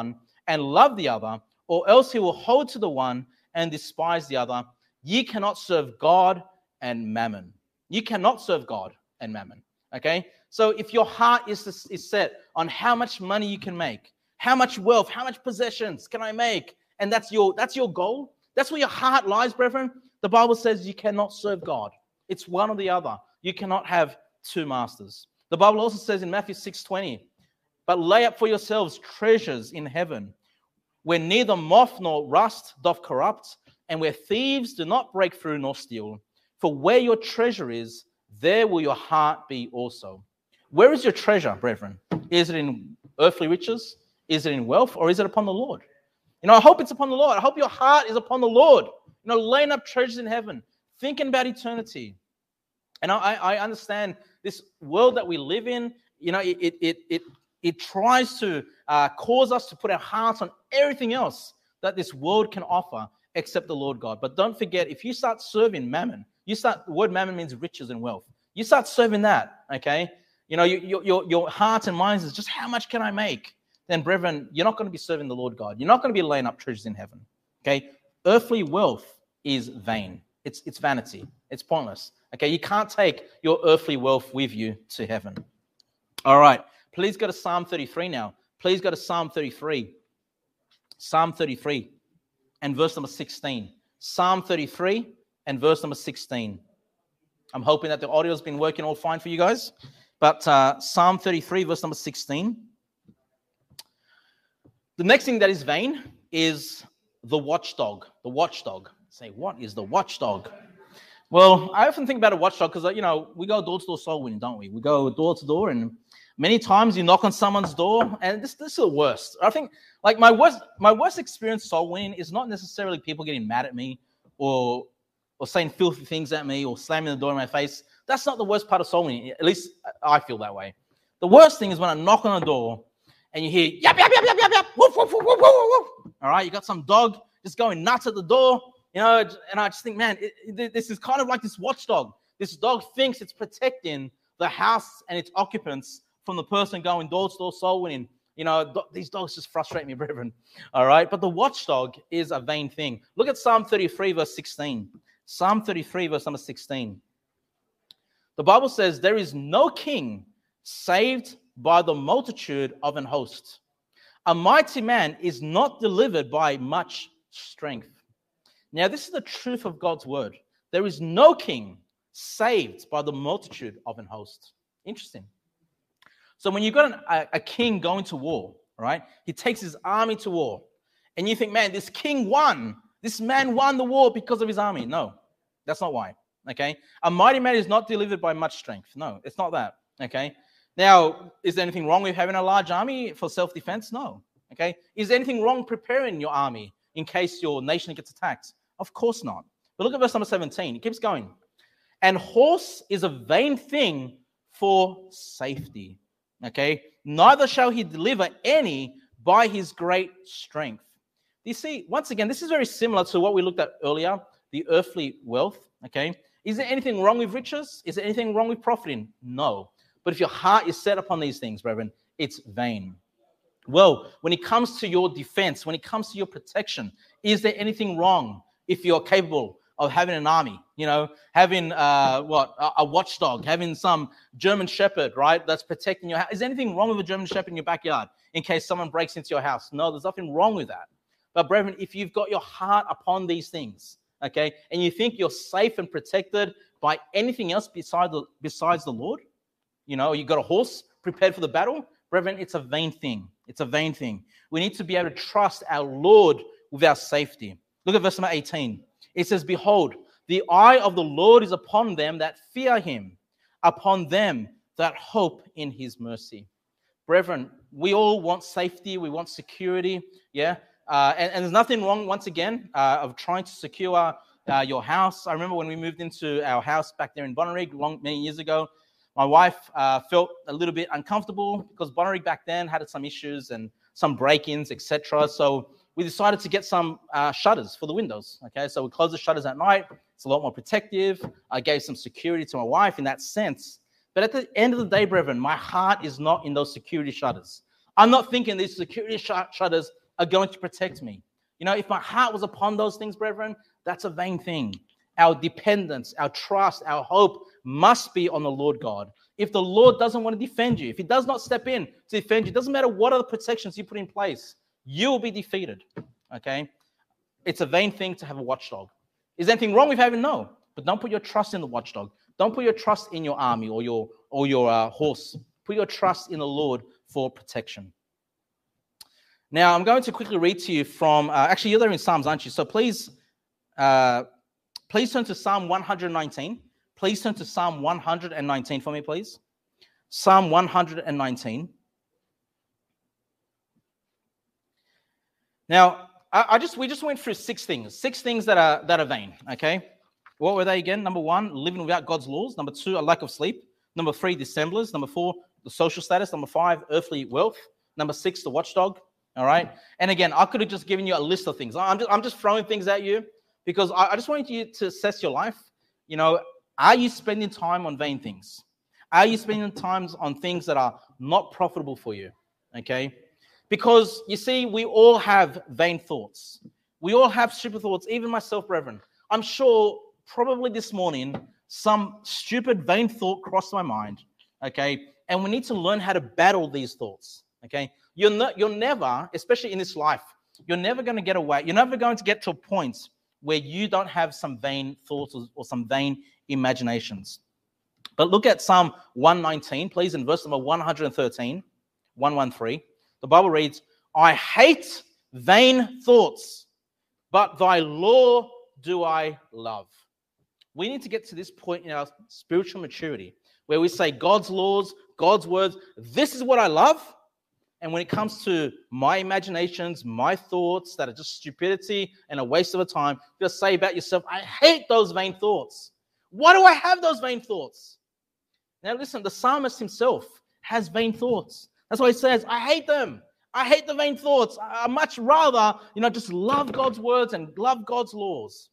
S3: and love the other, or else he will hold to the one and despise the other. Ye cannot serve God and mammon. You cannot serve God and mammon. Okay? So if your heart is set on how much money you can make, how much wealth, how much possessions can I make, and that's your goal, that's where your heart lies, brethren, the Bible says you cannot serve God. It's one or the other. You cannot have two masters. The Bible also says in Matthew 6:20, but lay up for yourselves treasures in heaven, where neither moth nor rust doth corrupt, and where thieves do not break through nor steal. For where your treasure is, there will your heart be also. Where is your treasure, brethren? Is it in earthly riches? Is it in wealth? Or is it upon the Lord? I hope it's upon the Lord. I hope your heart is upon the Lord. Laying up treasures in heaven, thinking about eternity. And I understand this world that we live in, it tries to cause us to put our hearts on everything else that this world can offer except the Lord God. But don't forget, if you start serving mammon, the word mammon means riches and wealth. You start serving that, okay? Your heart and minds is just how much can I make? Then, brethren, you're not going to be serving the Lord God. You're not going to be laying up treasures in heaven, okay? Earthly wealth is vain. It's vanity. It's pointless, okay? You can't take your earthly wealth with you to heaven. All right, please go to Psalm 33 now. Please go to Psalm 33. Psalm 33 and verse number 16. Psalm 33 and verse number 16. I'm hoping that the audio has been working all fine for you guys. But Psalm 33, verse number 16. The next thing that is vain is the watchdog. The watchdog. Say, what is the watchdog? Well, I often think about a watchdog because, we go door-to-door soul winning, don't we? We go door-to-door, and many times you knock on someone's door, and this is the worst. I think, like, my worst experience soul winning is not necessarily people getting mad at me or saying filthy things at me or slamming the door in my face. That's not the worst part of soul winning. At least I feel that way. The worst thing is when I knock on a door and you hear, yap, yap, yap, yap, yap, yap, woof, woof, woof, woof, woof, woof. All right, you got some dog just going nuts at the door, and I just think, man, this is kind of like this watchdog. This dog thinks it's protecting the house and its occupants from the person going door-to-door soul winning. These dogs just frustrate me, brethren. All right, but the watchdog is a vain thing. Look at Psalm 33, verse 16. Psalm 33, verse number 16. The Bible says, there is no king saved by the multitude of an host. A mighty man is not delivered by much strength. Now, this is the truth of God's word. There is no king saved by the multitude of an host. Interesting. So when you've got a king going to war, right, he takes his army to war, and you think, man, this king won. This man won the war because of his army. No, that's not why. Okay, a mighty man is not delivered by much strength. No, it's not that. Okay, now, is there anything wrong with having a large army for self-defense? No. Okay, is there anything wrong preparing your army in case your nation gets attacked? Of course not. But look at verse number 17. It keeps going. And horse is a vain thing for safety. Okay, neither shall he deliver any by his great strength. You see, once again, this is very similar to what we looked at earlier, the earthly wealth. Okay, is there anything wrong with riches? Is there anything wrong with profiting? No. But if your heart is set upon these things, brethren, it's vain. Well, when it comes to your defense, when it comes to your protection, is there anything wrong if you're capable of having an army, having a watchdog, having some German shepherd, right, that's protecting your house? Is there anything wrong with a German shepherd in your backyard in case someone breaks into your house? No, there's nothing wrong with that. But brethren, if you've got your heart upon these things, okay, and you think you're safe and protected by anything else besides the Lord, you've got a horse prepared for the battle, brethren, it's a vain thing. It's a vain thing. We need to be able to trust our Lord with our safety. Look at verse number 18. It says, behold, the eye of the Lord is upon them that fear him, upon them that hope in his mercy. Brethren, we all want safety. We want security. Yeah. And there's nothing wrong, once again, of trying to secure your house. I remember when we moved into our house back there in Bonnyrigg many years ago, my wife felt a little bit uncomfortable because Bonnyrigg back then had some issues and some break-ins, etc. So we decided to get some shutters for the windows. Okay, so we closed the shutters at night. It's a lot more protective. I gave some security to my wife in that sense. But at the end of the day, brethren, my heart is not in those security shutters. I'm not thinking these security shutters are going to protect me. You know, if my heart was upon those things, brethren, that's a vain thing. Our dependence, our trust, our hope must be on the Lord God. If the Lord doesn't want to defend you, if he does not step in to defend you, it doesn't matter what other protections you put in place, you will be defeated, okay? It's a vain thing to have a watchdog. Is there anything wrong with having? No. But don't put your trust in the watchdog. Don't put your trust in your army or your horse. Put your trust in the Lord for protection. Now, I'm going to quickly read to you from, actually, you're there in Psalms, aren't you? So please turn to Psalm 119. Please turn to Psalm 119 for me, please. Psalm 119. Now, we just went through six things that are vain, okay? What were they again? Number 1, living without God's laws. Number 2, a lack of sleep. Number 3, dissemblers. Number 4, the social status. Number 5, earthly wealth. Number 6, the watchdog. All right. And again, I could have just given you a list of things. I'm just throwing things at you because I just want you to assess your life. You know, are you spending time on vain things? Are you spending time on things that are not profitable for you? Okay. Because you see, we all have vain thoughts. We all have stupid thoughts, even myself, brethren. I'm sure probably this morning, some stupid vain thought crossed my mind. Okay. And we need to learn how to battle these thoughts. Okay. You're never, especially in this life, you're never going to get away. You're never going to get to a point where you don't have some vain thoughts or some vain imaginations. But look at Psalm 119, please, in verse number 113, 113. The Bible reads, I hate vain thoughts, but thy law do I love. We need to get to this point in our spiritual maturity where we say God's laws, God's words, this is what I love. And when it comes to my imaginations, my thoughts that are just stupidity and a waste of a time, just say about yourself, I hate those vain thoughts. Why do I have those vain thoughts? Now listen, the psalmist himself has vain thoughts. That's why he says, I hate them. I hate the vain thoughts. I much rather, just love God's words and love God's laws.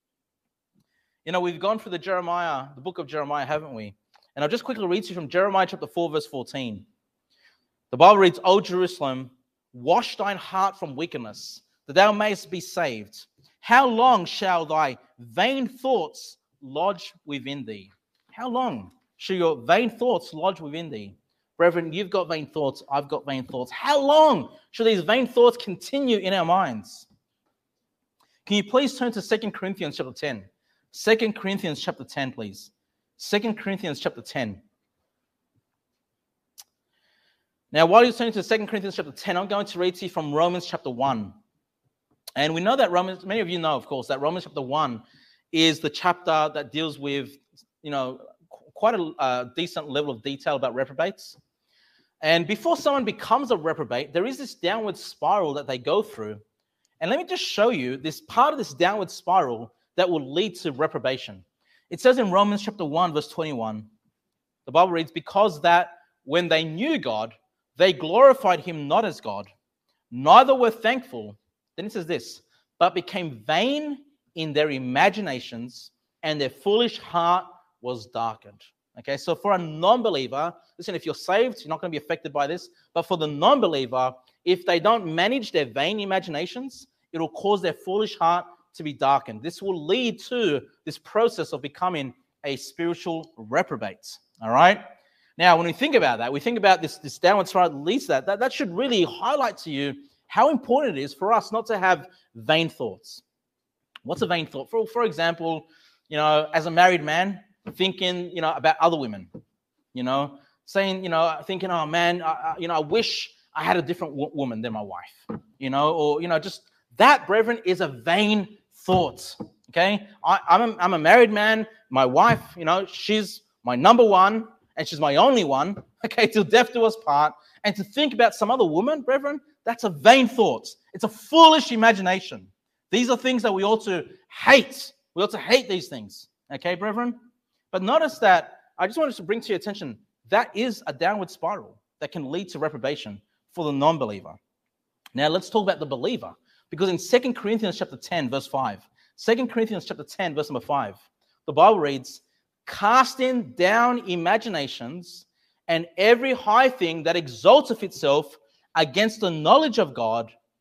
S3: We've gone through the book of Jeremiah, haven't we? And I'll just quickly read to you from Jeremiah chapter 4, verse 14. The Bible reads, O Jerusalem, wash thine heart from wickedness, that thou mayest be saved. How long shall thy vain thoughts lodge within thee? How long shall your vain thoughts lodge within thee? Brethren, you've got vain thoughts, I've got vain thoughts. How long shall these vain thoughts continue in our minds? Can you please turn to 2 Corinthians chapter 10? 2 Corinthians chapter 10, please. 2 Corinthians chapter 10. Now, while you're turning to 2 Corinthians chapter 10, I'm going to read to you from Romans chapter 1. And we know that many of you know, of course, that Romans chapter 1 is the chapter that deals with, quite a decent level of detail about reprobates. And before someone becomes a reprobate, there is this downward spiral that they go through. And let me just show you this part of this downward spiral that will lead to reprobation. It says in Romans chapter 1, verse 21, the Bible reads, because that when they knew God, they glorified him not as God, neither were thankful. Then it says this, but became vain in their imaginations, and their foolish heart was darkened. Okay, so for a non-believer, listen, if you're saved, you're not going to be affected by this. But for the non-believer, if they don't manage their vain imaginations, it will cause their foolish heart to be darkened. This will lead to this process of becoming a spiritual reprobate. All right? Now, when we think about that, we think about this downward spiral that leads to that should really highlight to you how important it is for us not to have vain thoughts. What's a vain thought? For example, as a married man, thinking, about other women, saying, thinking, oh man, I wish I had a different woman than my wife, or, just that, brethren, is a vain thought. Okay. I'm a married man. My wife, she's my number one and she's my only one. Okay. Till death do us part. And to think about some other woman, brethren, that's a vain thought. It's a foolish imagination. These are things that we ought to hate. We ought to hate these things. Okay, brethren? But notice that I just wanted to bring to your attention, that is a downward spiral that can lead to reprobation for the non-believer. Now, let's talk about the believer. Because in 2 Corinthians chapter 10, verse 5, 2 Corinthians chapter 10, verse number 5, the Bible reads, casting down imaginations and every high thing that exalteth itself against the knowledge of God,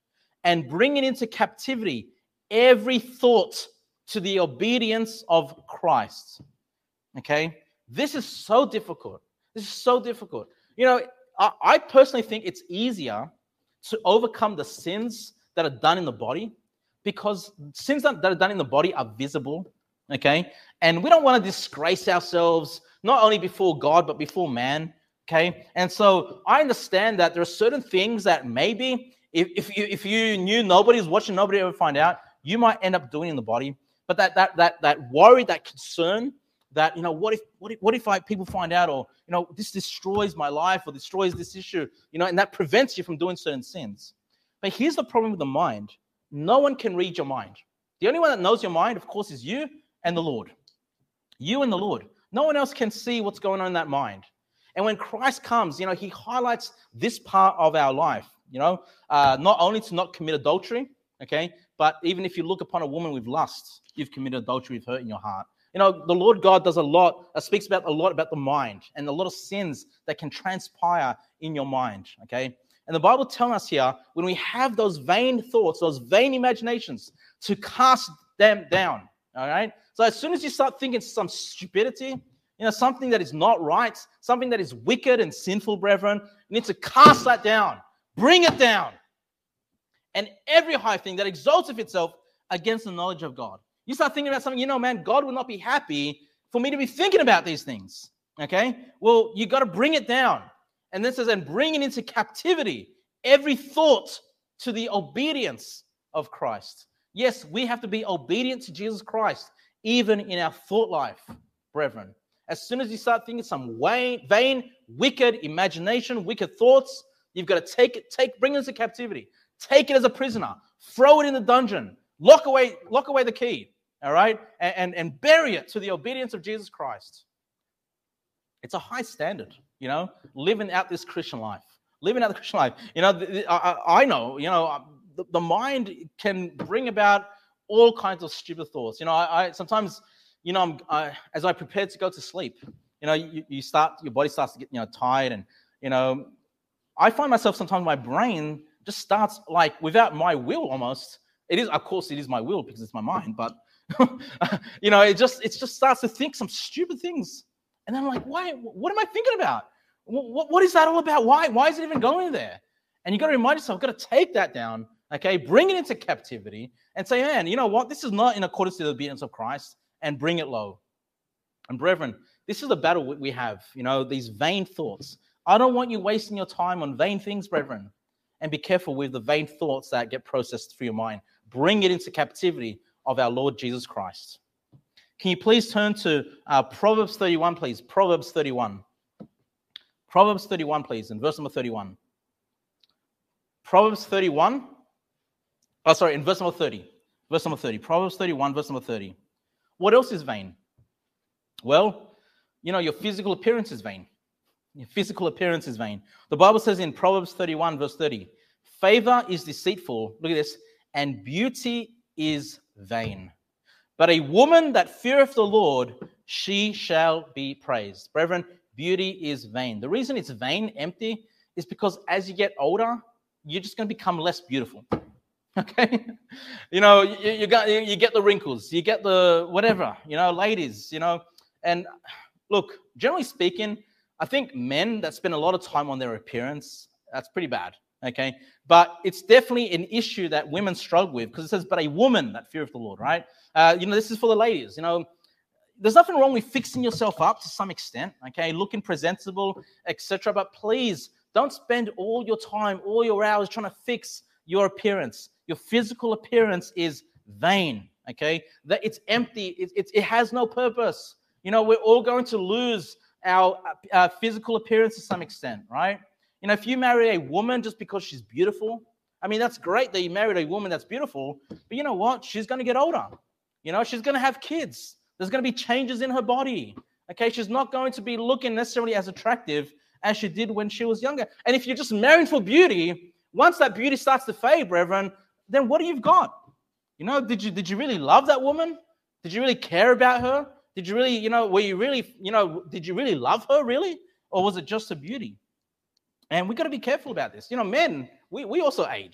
S3: and bringing into captivity every thought to the obedience of Christ. Okay? This is so difficult. This is so difficult. You know, I personally think it's easier to overcome the sins that are done in the body, because sins that are done in the body are visible, okay? And we don't want to disgrace ourselves, not only before God, but before man, okay? And so I understand that there are certain things that maybe if you knew nobody's watching, nobody ever find out, you might end up doing in the body. But that worry, that concern, that, you know, what if people find out, or, you know, this destroys my life or destroys this issue, you know, and that prevents you from doing certain sins. But here's the problem with the mind. No one can read your mind. The only one that knows your mind, of course, is you and the Lord. You and the Lord. No one else can see what's going on in that mind. And when Christ comes, you know, he highlights this part of our life, you know, not only to not commit adultery, okay, but even if you look upon a woman with lust, you've committed adultery with her in your heart. You know, the Lord God does speaks about a lot about the mind and a lot of sins that can transpire in your mind, okay? And the Bible tells us here, when we have those vain thoughts, those vain imaginations, to cast them down, all right? So as soon as you start thinking some stupidity, you know, something that is not right, something that is wicked and sinful, brethren, you need to cast that down, bring it down. And every high thing that exalts of itself against the knowledge of God. You start thinking about something, you know, man, God would not be happy for me to be thinking about these things, okay? Well, you got to bring it down. And then it says, and bring it into captivity, every thought to the obedience of Christ. Yes, we have to be obedient to Jesus Christ, even in our thought life, brethren. As soon as you start thinking some vain, wicked imagination, wicked thoughts, you've got to bring it into captivity. Take it as a prisoner. Throw it in the dungeon. Lock away the key. All right? And bury it to the obedience of Jesus Christ. It's a high standard, you know, living out this Christian life. Living out the Christian life. You know, I know, you know, the mind can bring about all kinds of stupid thoughts. You know, I sometimes, you know, as I prepare to go to sleep, you know, your body starts to get, you know, tired. And, you know, I find myself sometimes my brain just starts, like, without my will almost. It is, of course, it is my will because it's my mind, but you know, it just starts to think some stupid things, and then I'm like, why? What am I thinking about? What is that all about? Why is it even going there? And you got to remind yourself, got to take that down, okay? Bring it into captivity and say, man, you know what? This is not in accordance to the obedience of Christ, and bring it low. And brethren, this is the battle we have. You know, these vain thoughts. I don't want you wasting your time on vain things, brethren. And be careful with the vain thoughts that get processed through your mind. Bring it into captivity of our Lord Jesus Christ. Can you please turn to Proverbs 31, please? Proverbs 31. Proverbs 31, please, in verse number 31. Proverbs 31. Oh, sorry, in verse number 30. Verse number 30. Proverbs 31, verse number 30. What else is vain? Well, you know, your physical appearance is vain. Your physical appearance is vain. The Bible says in Proverbs 31, verse 30, favor is deceitful. Look at this. And beauty is vain. But a woman that feareth the Lord, she shall be praised. Brethren, beauty is vain. The reason it's vain, empty, is because as you get older, you're just going to become less beautiful. Okay? You know, you get the wrinkles, you get the whatever, you know, ladies, you know. And look, generally speaking, I think men that spend a lot of time on their appearance, that's pretty bad. Okay, but it's definitely an issue that women struggle with, because it says, but a woman that feareth the Lord, right? You know, this is for the ladies. You know, there's nothing wrong with fixing yourself up to some extent, okay, looking presentable, etc. But please don't spend all your time, all your hours trying to fix your appearance. Your physical appearance is vain, okay? That it's empty. It has no purpose. You know, we're all going to lose our physical appearance to some extent, right? You know, if you marry a woman just because she's beautiful, I mean, that's great that you married a woman that's beautiful, but you know what? She's going to get older. You know, she's going to have kids. There's going to be changes in her body. Okay, she's not going to be looking necessarily as attractive as she did when she was younger. And if you're just married for beauty, once that beauty starts to fade, brethren, then what do you've got? You know, did you really love that woman? Did you really care about her? Did you really, you know, did you really love her, really? Or was it just her beauty? And we got to be careful about this. You know, men, we also age,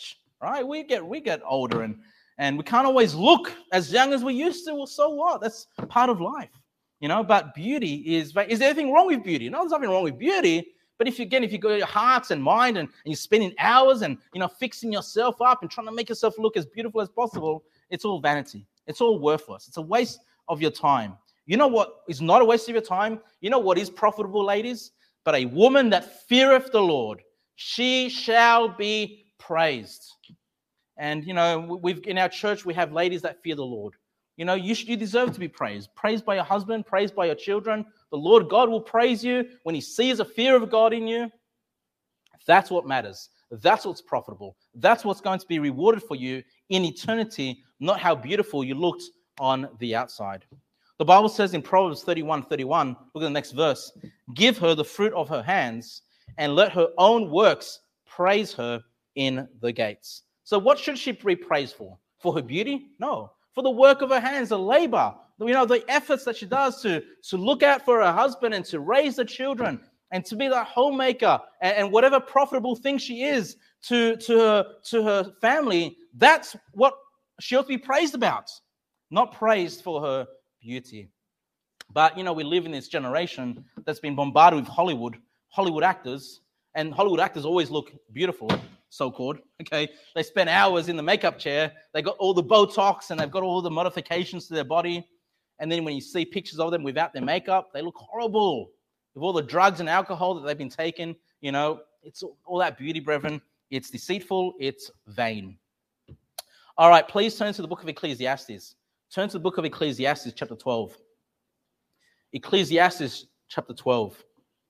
S3: right? We get older and we can't always look as young as we used to. Well, so what? That's part of life, But beauty is there anything wrong with beauty? No, there's nothing wrong with beauty. But if you got your hearts and mind and you're spending hours and, fixing yourself up and trying to make yourself look as beautiful as possible, it's all vanity. It's all worthless. It's a waste of your time. You know what is not a waste of your time? You know what is profitable, ladies? But a woman that feareth the Lord, she shall be praised. And, in our church, we have ladies that fear the Lord. You deserve to be praised. Praised by your husband, praised by your children. The Lord God will praise you when he sees a fear of God in you. That's what matters. That's what's profitable. That's what's going to be rewarded for you in eternity, not how beautiful you looked on the outside. The Bible says in Proverbs 31:31, look at the next verse, give her the fruit of her hands and let her own works praise her in the gates. So what should she be praised for? For her beauty? No. For the work of her hands, the labor, the efforts that she does to look out for her husband and to raise the children and to be that homemaker and whatever profitable thing she is to her family, that's what she ought to be praised about, not praised for her beauty. But, we live in this generation that's been bombarded with Hollywood actors, and Hollywood actors always look beautiful, so-called, okay? They spend hours in the makeup chair. They got all the Botox and they've got all the modifications to their body. And then when you see pictures of them without their makeup, they look horrible. With all the drugs and alcohol that they've been taking, it's all that beauty, brethren. It's deceitful. It's vain. All right, please turn to the book of Ecclesiastes. Turn to the book of Ecclesiastes, chapter 12. Ecclesiastes, chapter 12.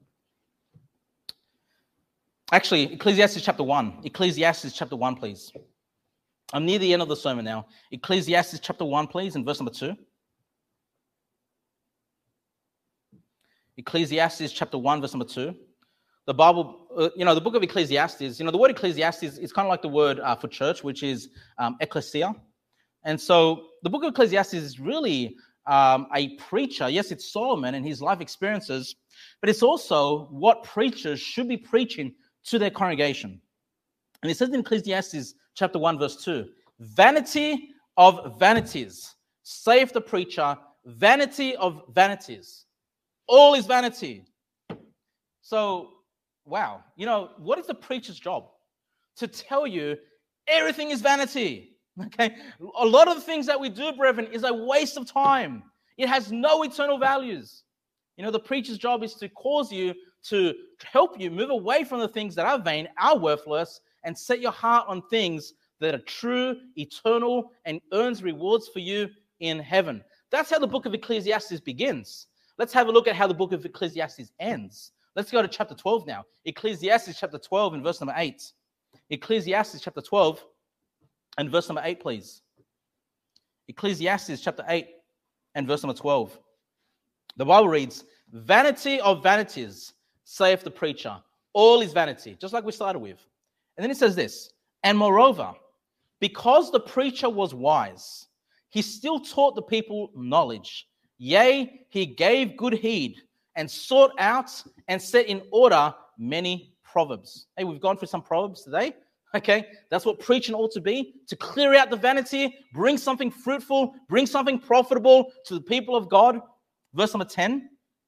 S3: Actually, Ecclesiastes chapter 1. Ecclesiastes chapter 1, please. I'm near the end of the sermon now. Ecclesiastes chapter 1, please, in verse number 2. Ecclesiastes chapter 1, verse number 2. The Bible, the book of Ecclesiastes, the word Ecclesiastes is kind of like the word for church, which is ecclesia. And so the book of Ecclesiastes is really a preacher. Yes, it's Solomon and his life experiences, but it's also what preachers should be preaching to their congregation. And it says in Ecclesiastes chapter 1, verse 2, vanity of vanities, saith the preacher, vanity of vanities. All is vanity. So, wow, what is the preacher's job? To tell you everything is vanity. Okay? A lot of the things that we do, brethren, is a waste of time. It has no eternal values. The preacher's job is to cause you to help you move away from the things that are vain, are worthless, and set your heart on things that are true, eternal, and earns rewards for you in heaven. That's how the book of Ecclesiastes begins. Let's have a look at how the book of Ecclesiastes ends. Let's go to chapter 12 now. Ecclesiastes chapter 12 and verse number 8. Ecclesiastes chapter 12 and verse number 8, please. Ecclesiastes chapter 8 and verse number 12. The Bible reads, vanity of vanities, saith the preacher. All is vanity, just like we started with. And then it says this, and moreover, because the preacher was wise, he still taught the people knowledge. Yea, he gave good heed and sought out and set in order many proverbs. Hey, we've gone through some proverbs today. Okay, that's what preaching ought to be, to clear out the vanity, bring something fruitful, bring something profitable to the people of God. Verse number 10,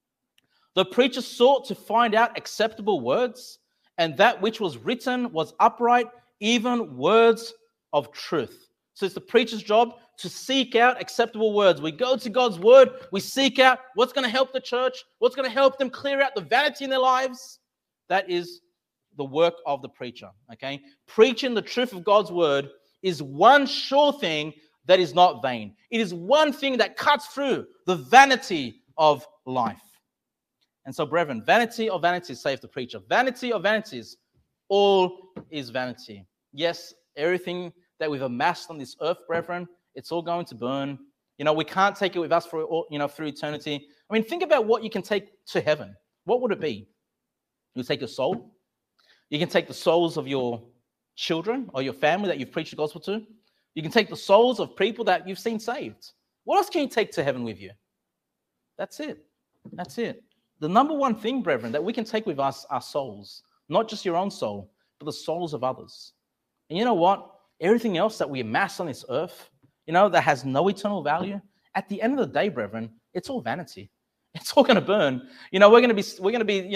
S3: the preacher sought to find out acceptable words, and that which was written was upright, even words of truth. So it's the preacher's job to seek out acceptable words. We go to God's word, we seek out what's going to help the church, what's going to help them clear out the vanity in their lives. That is the work of the preacher, okay? Preaching the truth of God's word is one sure thing that is not vain. It is one thing that cuts through the vanity of life. And so, brethren, vanity of vanities, saith the preacher. Vanity of vanities, all is vanity. Yes, everything that we've amassed on this earth, brethren, it's all going to burn. We can't take it with us through eternity. I mean, think about what you can take to heaven. What would it be? You take your soul. You can take the souls of your children or your family that you've preached the gospel to. You can take the souls of people that you've seen saved. What else can you take to heaven with you? That's it. That's it. The number one thing, brethren, that we can take with us are souls. Not just your own soul, but the souls of others. And you know what? everything else that we amass on this earth, that has no eternal value, at the end of the day, brethren, it's all vanity. It's all going to burn. We're going to be,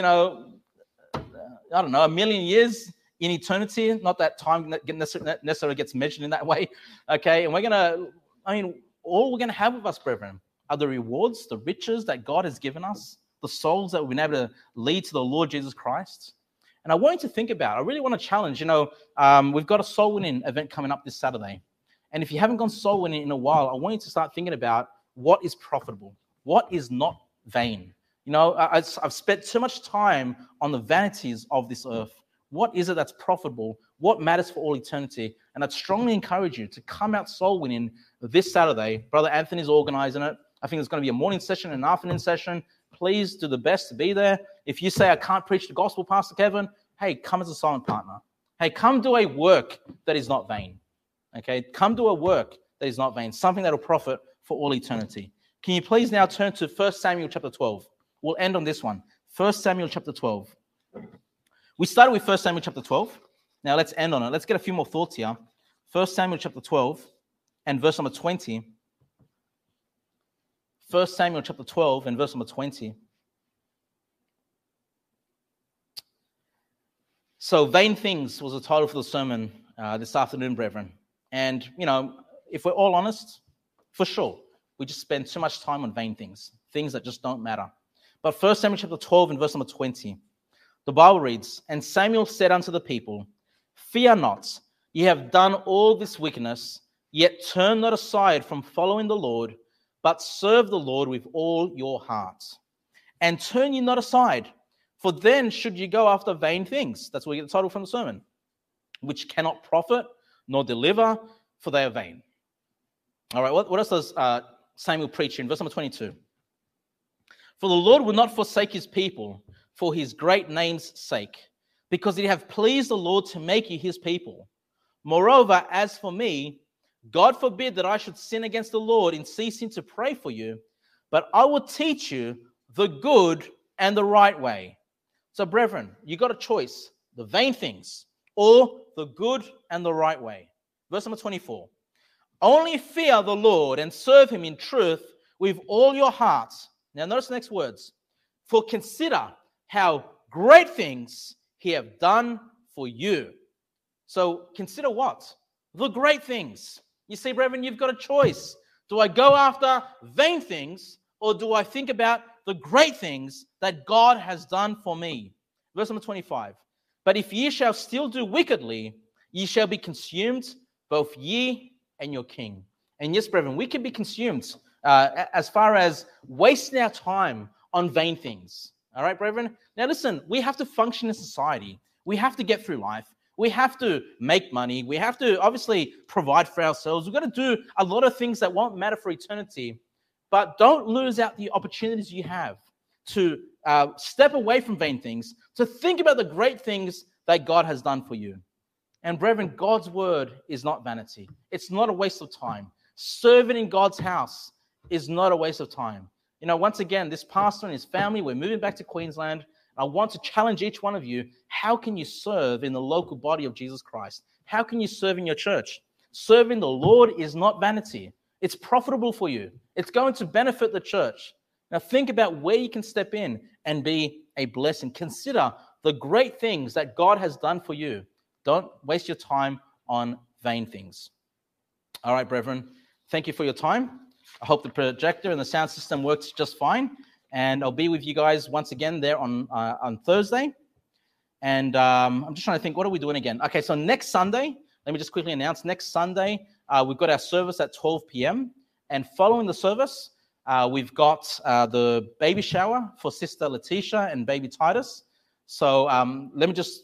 S3: I don't know, 1 million years in eternity. Not that time necessarily gets measured in that way, okay? And all we're going to have with us, brethren, are the rewards, the riches that God has given us, the souls that we've been able to lead to the Lord Jesus Christ. And I want you to think about, I really want to challenge, we've got a soul winning event coming up this Saturday. And if you haven't gone soul winning in a while, I want you to start thinking about what is profitable, what is not vain. I've spent too much time on the vanities of this earth. What is it that's profitable? What matters for all eternity? And I'd strongly encourage you to come out soul winning this Saturday. Brother Anthony's organizing it. I think there's going to be a morning session and an afternoon session. Please do the best to be there. If you say, I can't preach the gospel, Pastor Kevin, hey, come as a silent partner. Hey, come do a work that is not vain. Okay, come do a work that is not vain, something that will profit for all eternity. Can you please now turn to 1 Samuel chapter 12? We'll end on this one. 1 Samuel chapter 12. We started with 1 Samuel chapter 12. Now let's end on it. Let's get a few more thoughts here. 1 Samuel chapter 12 and verse number 20. 1 Samuel chapter 12 and verse number 20. So, vain things was the title for the sermon this afternoon, brethren. And, if we're all honest, for sure, we just spend too much time on vain things that just don't matter. But 1 Samuel chapter 12 and verse number 20, the Bible reads, And Samuel said unto the people, Fear not, ye have done all this wickedness, yet turn not aside from following the Lord, but serve the Lord with all your heart. And turn ye not aside, for then should ye go after vain things. That's where we get the title from the sermon. Which cannot profit nor deliver, for they are vain. All right, what else does Samuel preach in verse number 22? For the Lord will not forsake his people for his great name's sake, because it hath pleased the Lord to make you his people. Moreover, as for me, God forbid that I should sin against the Lord in ceasing to pray for you, but I will teach you the good and the right way. So, brethren, you got a choice, the vain things or the good and the right way. Verse number 24. Only fear the Lord and serve him in truth with all your hearts. Now, notice the next words. For consider how great things he have done for you. So, consider what? The great things. You see, brethren, you've got a choice. Do I go after vain things, or do I think about the great things that God has done for me? Verse number 25. But if ye shall still do wickedly, ye shall be consumed, both ye and your king. And yes, brethren, we can be consumed as far as wasting our time on vain things. All right, brethren? Now listen, we have to function in society. We have to get through life. We have to make money. We have to obviously provide for ourselves. We've got to do a lot of things that won't matter for eternity. But don't lose out the opportunities you have to step away from vain things, to think about the great things that God has done for you. And brethren, God's word is not vanity. It's not a waste of time. Serving in God's house is not a waste of time. Once again, this pastor and his family, we're moving back to Queensland. I want to challenge each one of you. How can you serve in the local body of Jesus Christ? How can you serve in your church? Serving the Lord is not vanity. It's profitable for you. It's going to benefit the church. Now think about where you can step in and be a blessing. Consider the great things that God has done for you. Don't waste your time on vain things. All right, brethren, thank you for your time. I hope the projector and the sound system works just fine. And I'll be with you guys once again there on Thursday. And I'm just trying to think, what are we doing again? Okay, so next Sunday, let me just quickly announce, next Sunday, we've got our service at 12 p.m. And following the service, we've got the baby shower for Sister Letitia and baby Titus. So let me just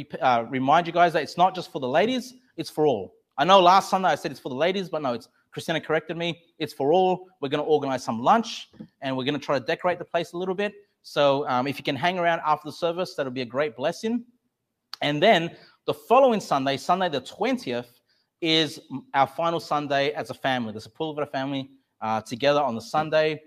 S3: remind you guys that it's not just for the ladies, it's for all. I know last Sunday I said it's for the ladies, but no, Christina corrected me. It's for all. We're going to organize some lunch, and we're going to try to decorate the place a little bit. So if you can hang around after the service, that'll be a great blessing. And then the following Sunday, Sunday the 20th, is our final Sunday as a family. There's a Pulvera family together on the Sunday.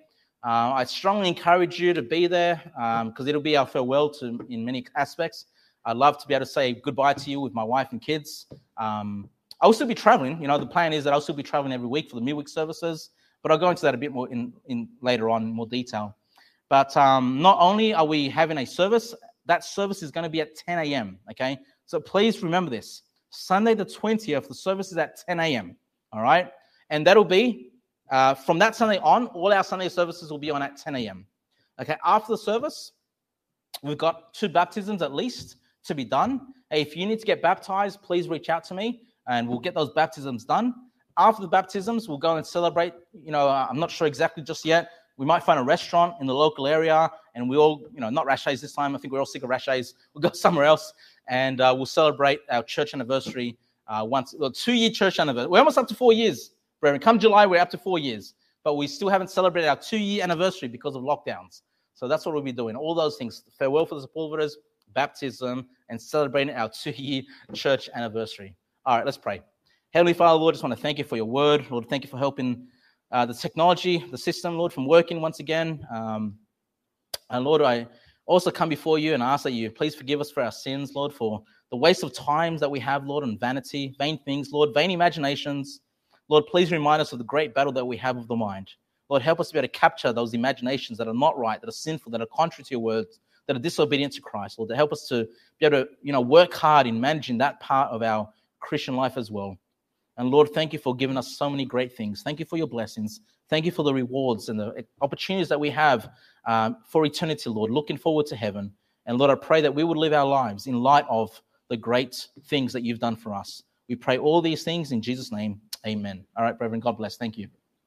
S3: I strongly encourage you to be there because it'll be our farewell in many aspects. I'd love to be able to say goodbye to you with my wife and kids I will still be traveling. You know, the plan is that I'll still be traveling every week for the midweek services, but I'll go into that a bit more in later on in more detail. But not only are we having a service, that service is going to be at 10 a.m., okay? So please remember this. Sunday the 20th, the service is at 10 a.m., all right? And that'll be, from that Sunday on, all our Sunday services will be on at 10 a.m., okay? After the service, we've got 2 baptisms at least to be done. Hey, if you need to get baptized, please reach out to me, and we'll get those baptisms done. After the baptisms, we'll go and celebrate. You know, I'm not sure exactly just yet. We might find a restaurant in the local area, and we all, you know, not Rashays this time. I think we're all sick of Rashays. We'll go somewhere else, and we'll celebrate our church anniversary 2-year church anniversary. We're almost up to 4 years, brethren. Come July, we're up to 4 years, but we still haven't celebrated our 2-year anniversary because of lockdowns. So that's what we'll be doing. All those things. Farewell for the Sepulvedas, baptism, and celebrating our 2-year church anniversary. All right, let's pray. Heavenly Father, Lord, I just want to thank you for your word. Lord, thank you for helping the technology, the system, Lord, from working once again. And Lord, I also come before you and ask that you please forgive us for our sins, Lord, for the waste of times that we have, Lord, on vanity, vain things, Lord, vain imaginations. Lord, please remind us of the great battle that we have of the mind. Lord, help us to be able to capture those imaginations that are not right, that are sinful, that are contrary to your words, that are disobedient to Christ, Lord, to help us to be able to, work hard in managing that part of our Christian life as well. And Lord, thank you for giving us so many great things. Thank you for your blessings. Thank you for the rewards and the opportunities that we have for eternity, Lord, looking forward to heaven. And Lord, I pray that we would live our lives in light of the great things that you've done for us. We pray all these things in Jesus' name. Amen. All right, brethren, God bless. Thank you.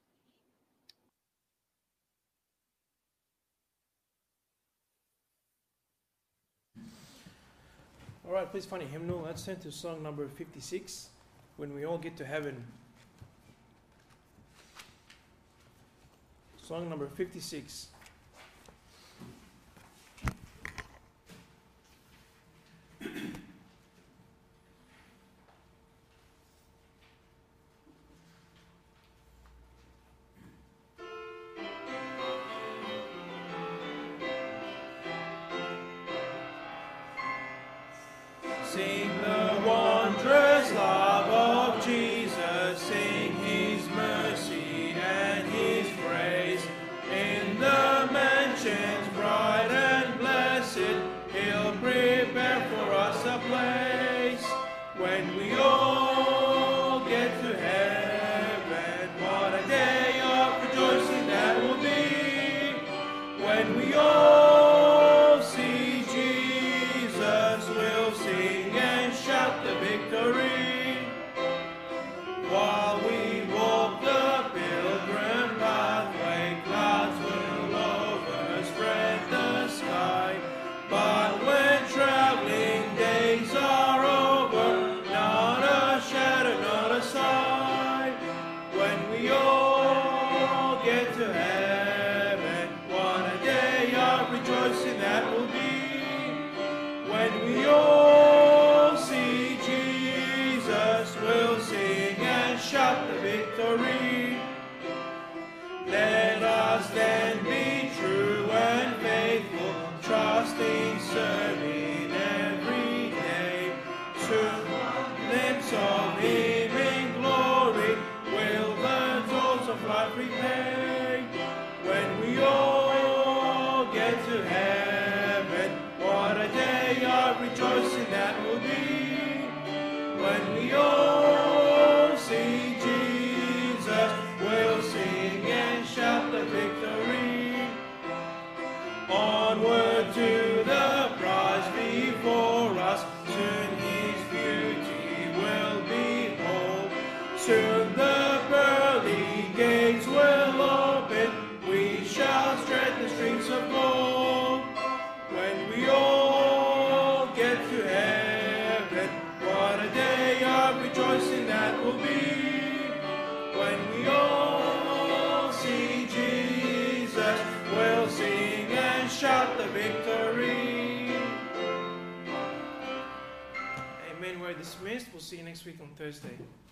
S1: All right, please find a hymnal. Let's turn to song number 56, When We All Get to Heaven. Song number 56. Sing the wondrous love of Jesus, sing his mercy and his praise. In the mansions bright and blessed, he'll prepare for us a place. When we all get to heaven, what a day of rejoicing that will be. When we all see Jesus, we'll sing and shout the victory. While we walk the pilgrim pathway, clouds will overspread the sky. But when traveling days are over, not a shadow, not a sign. When we all get to heaven, what a day of rejoicing that will be. When we all see Jesus, we'll sing and shout the victory. Let us then be true and faithful, trusting, serving every day. Soon, glimpse of him in glory, will the tolls of life repay. When we all get to heaven, what a day of rejoicing that will be. When we all see Jesus, we'll sing and shout the victory. Onward to the prize before us, soon his beauty will behold. Soon the pearly gates will open, we shall tread the streets of gold. When we all get to heaven, what a day of rejoicing that will be. When we all see Jesus, we'll sing and shout the victory. Amen. We're dismissed. We'll see you next week on Thursday.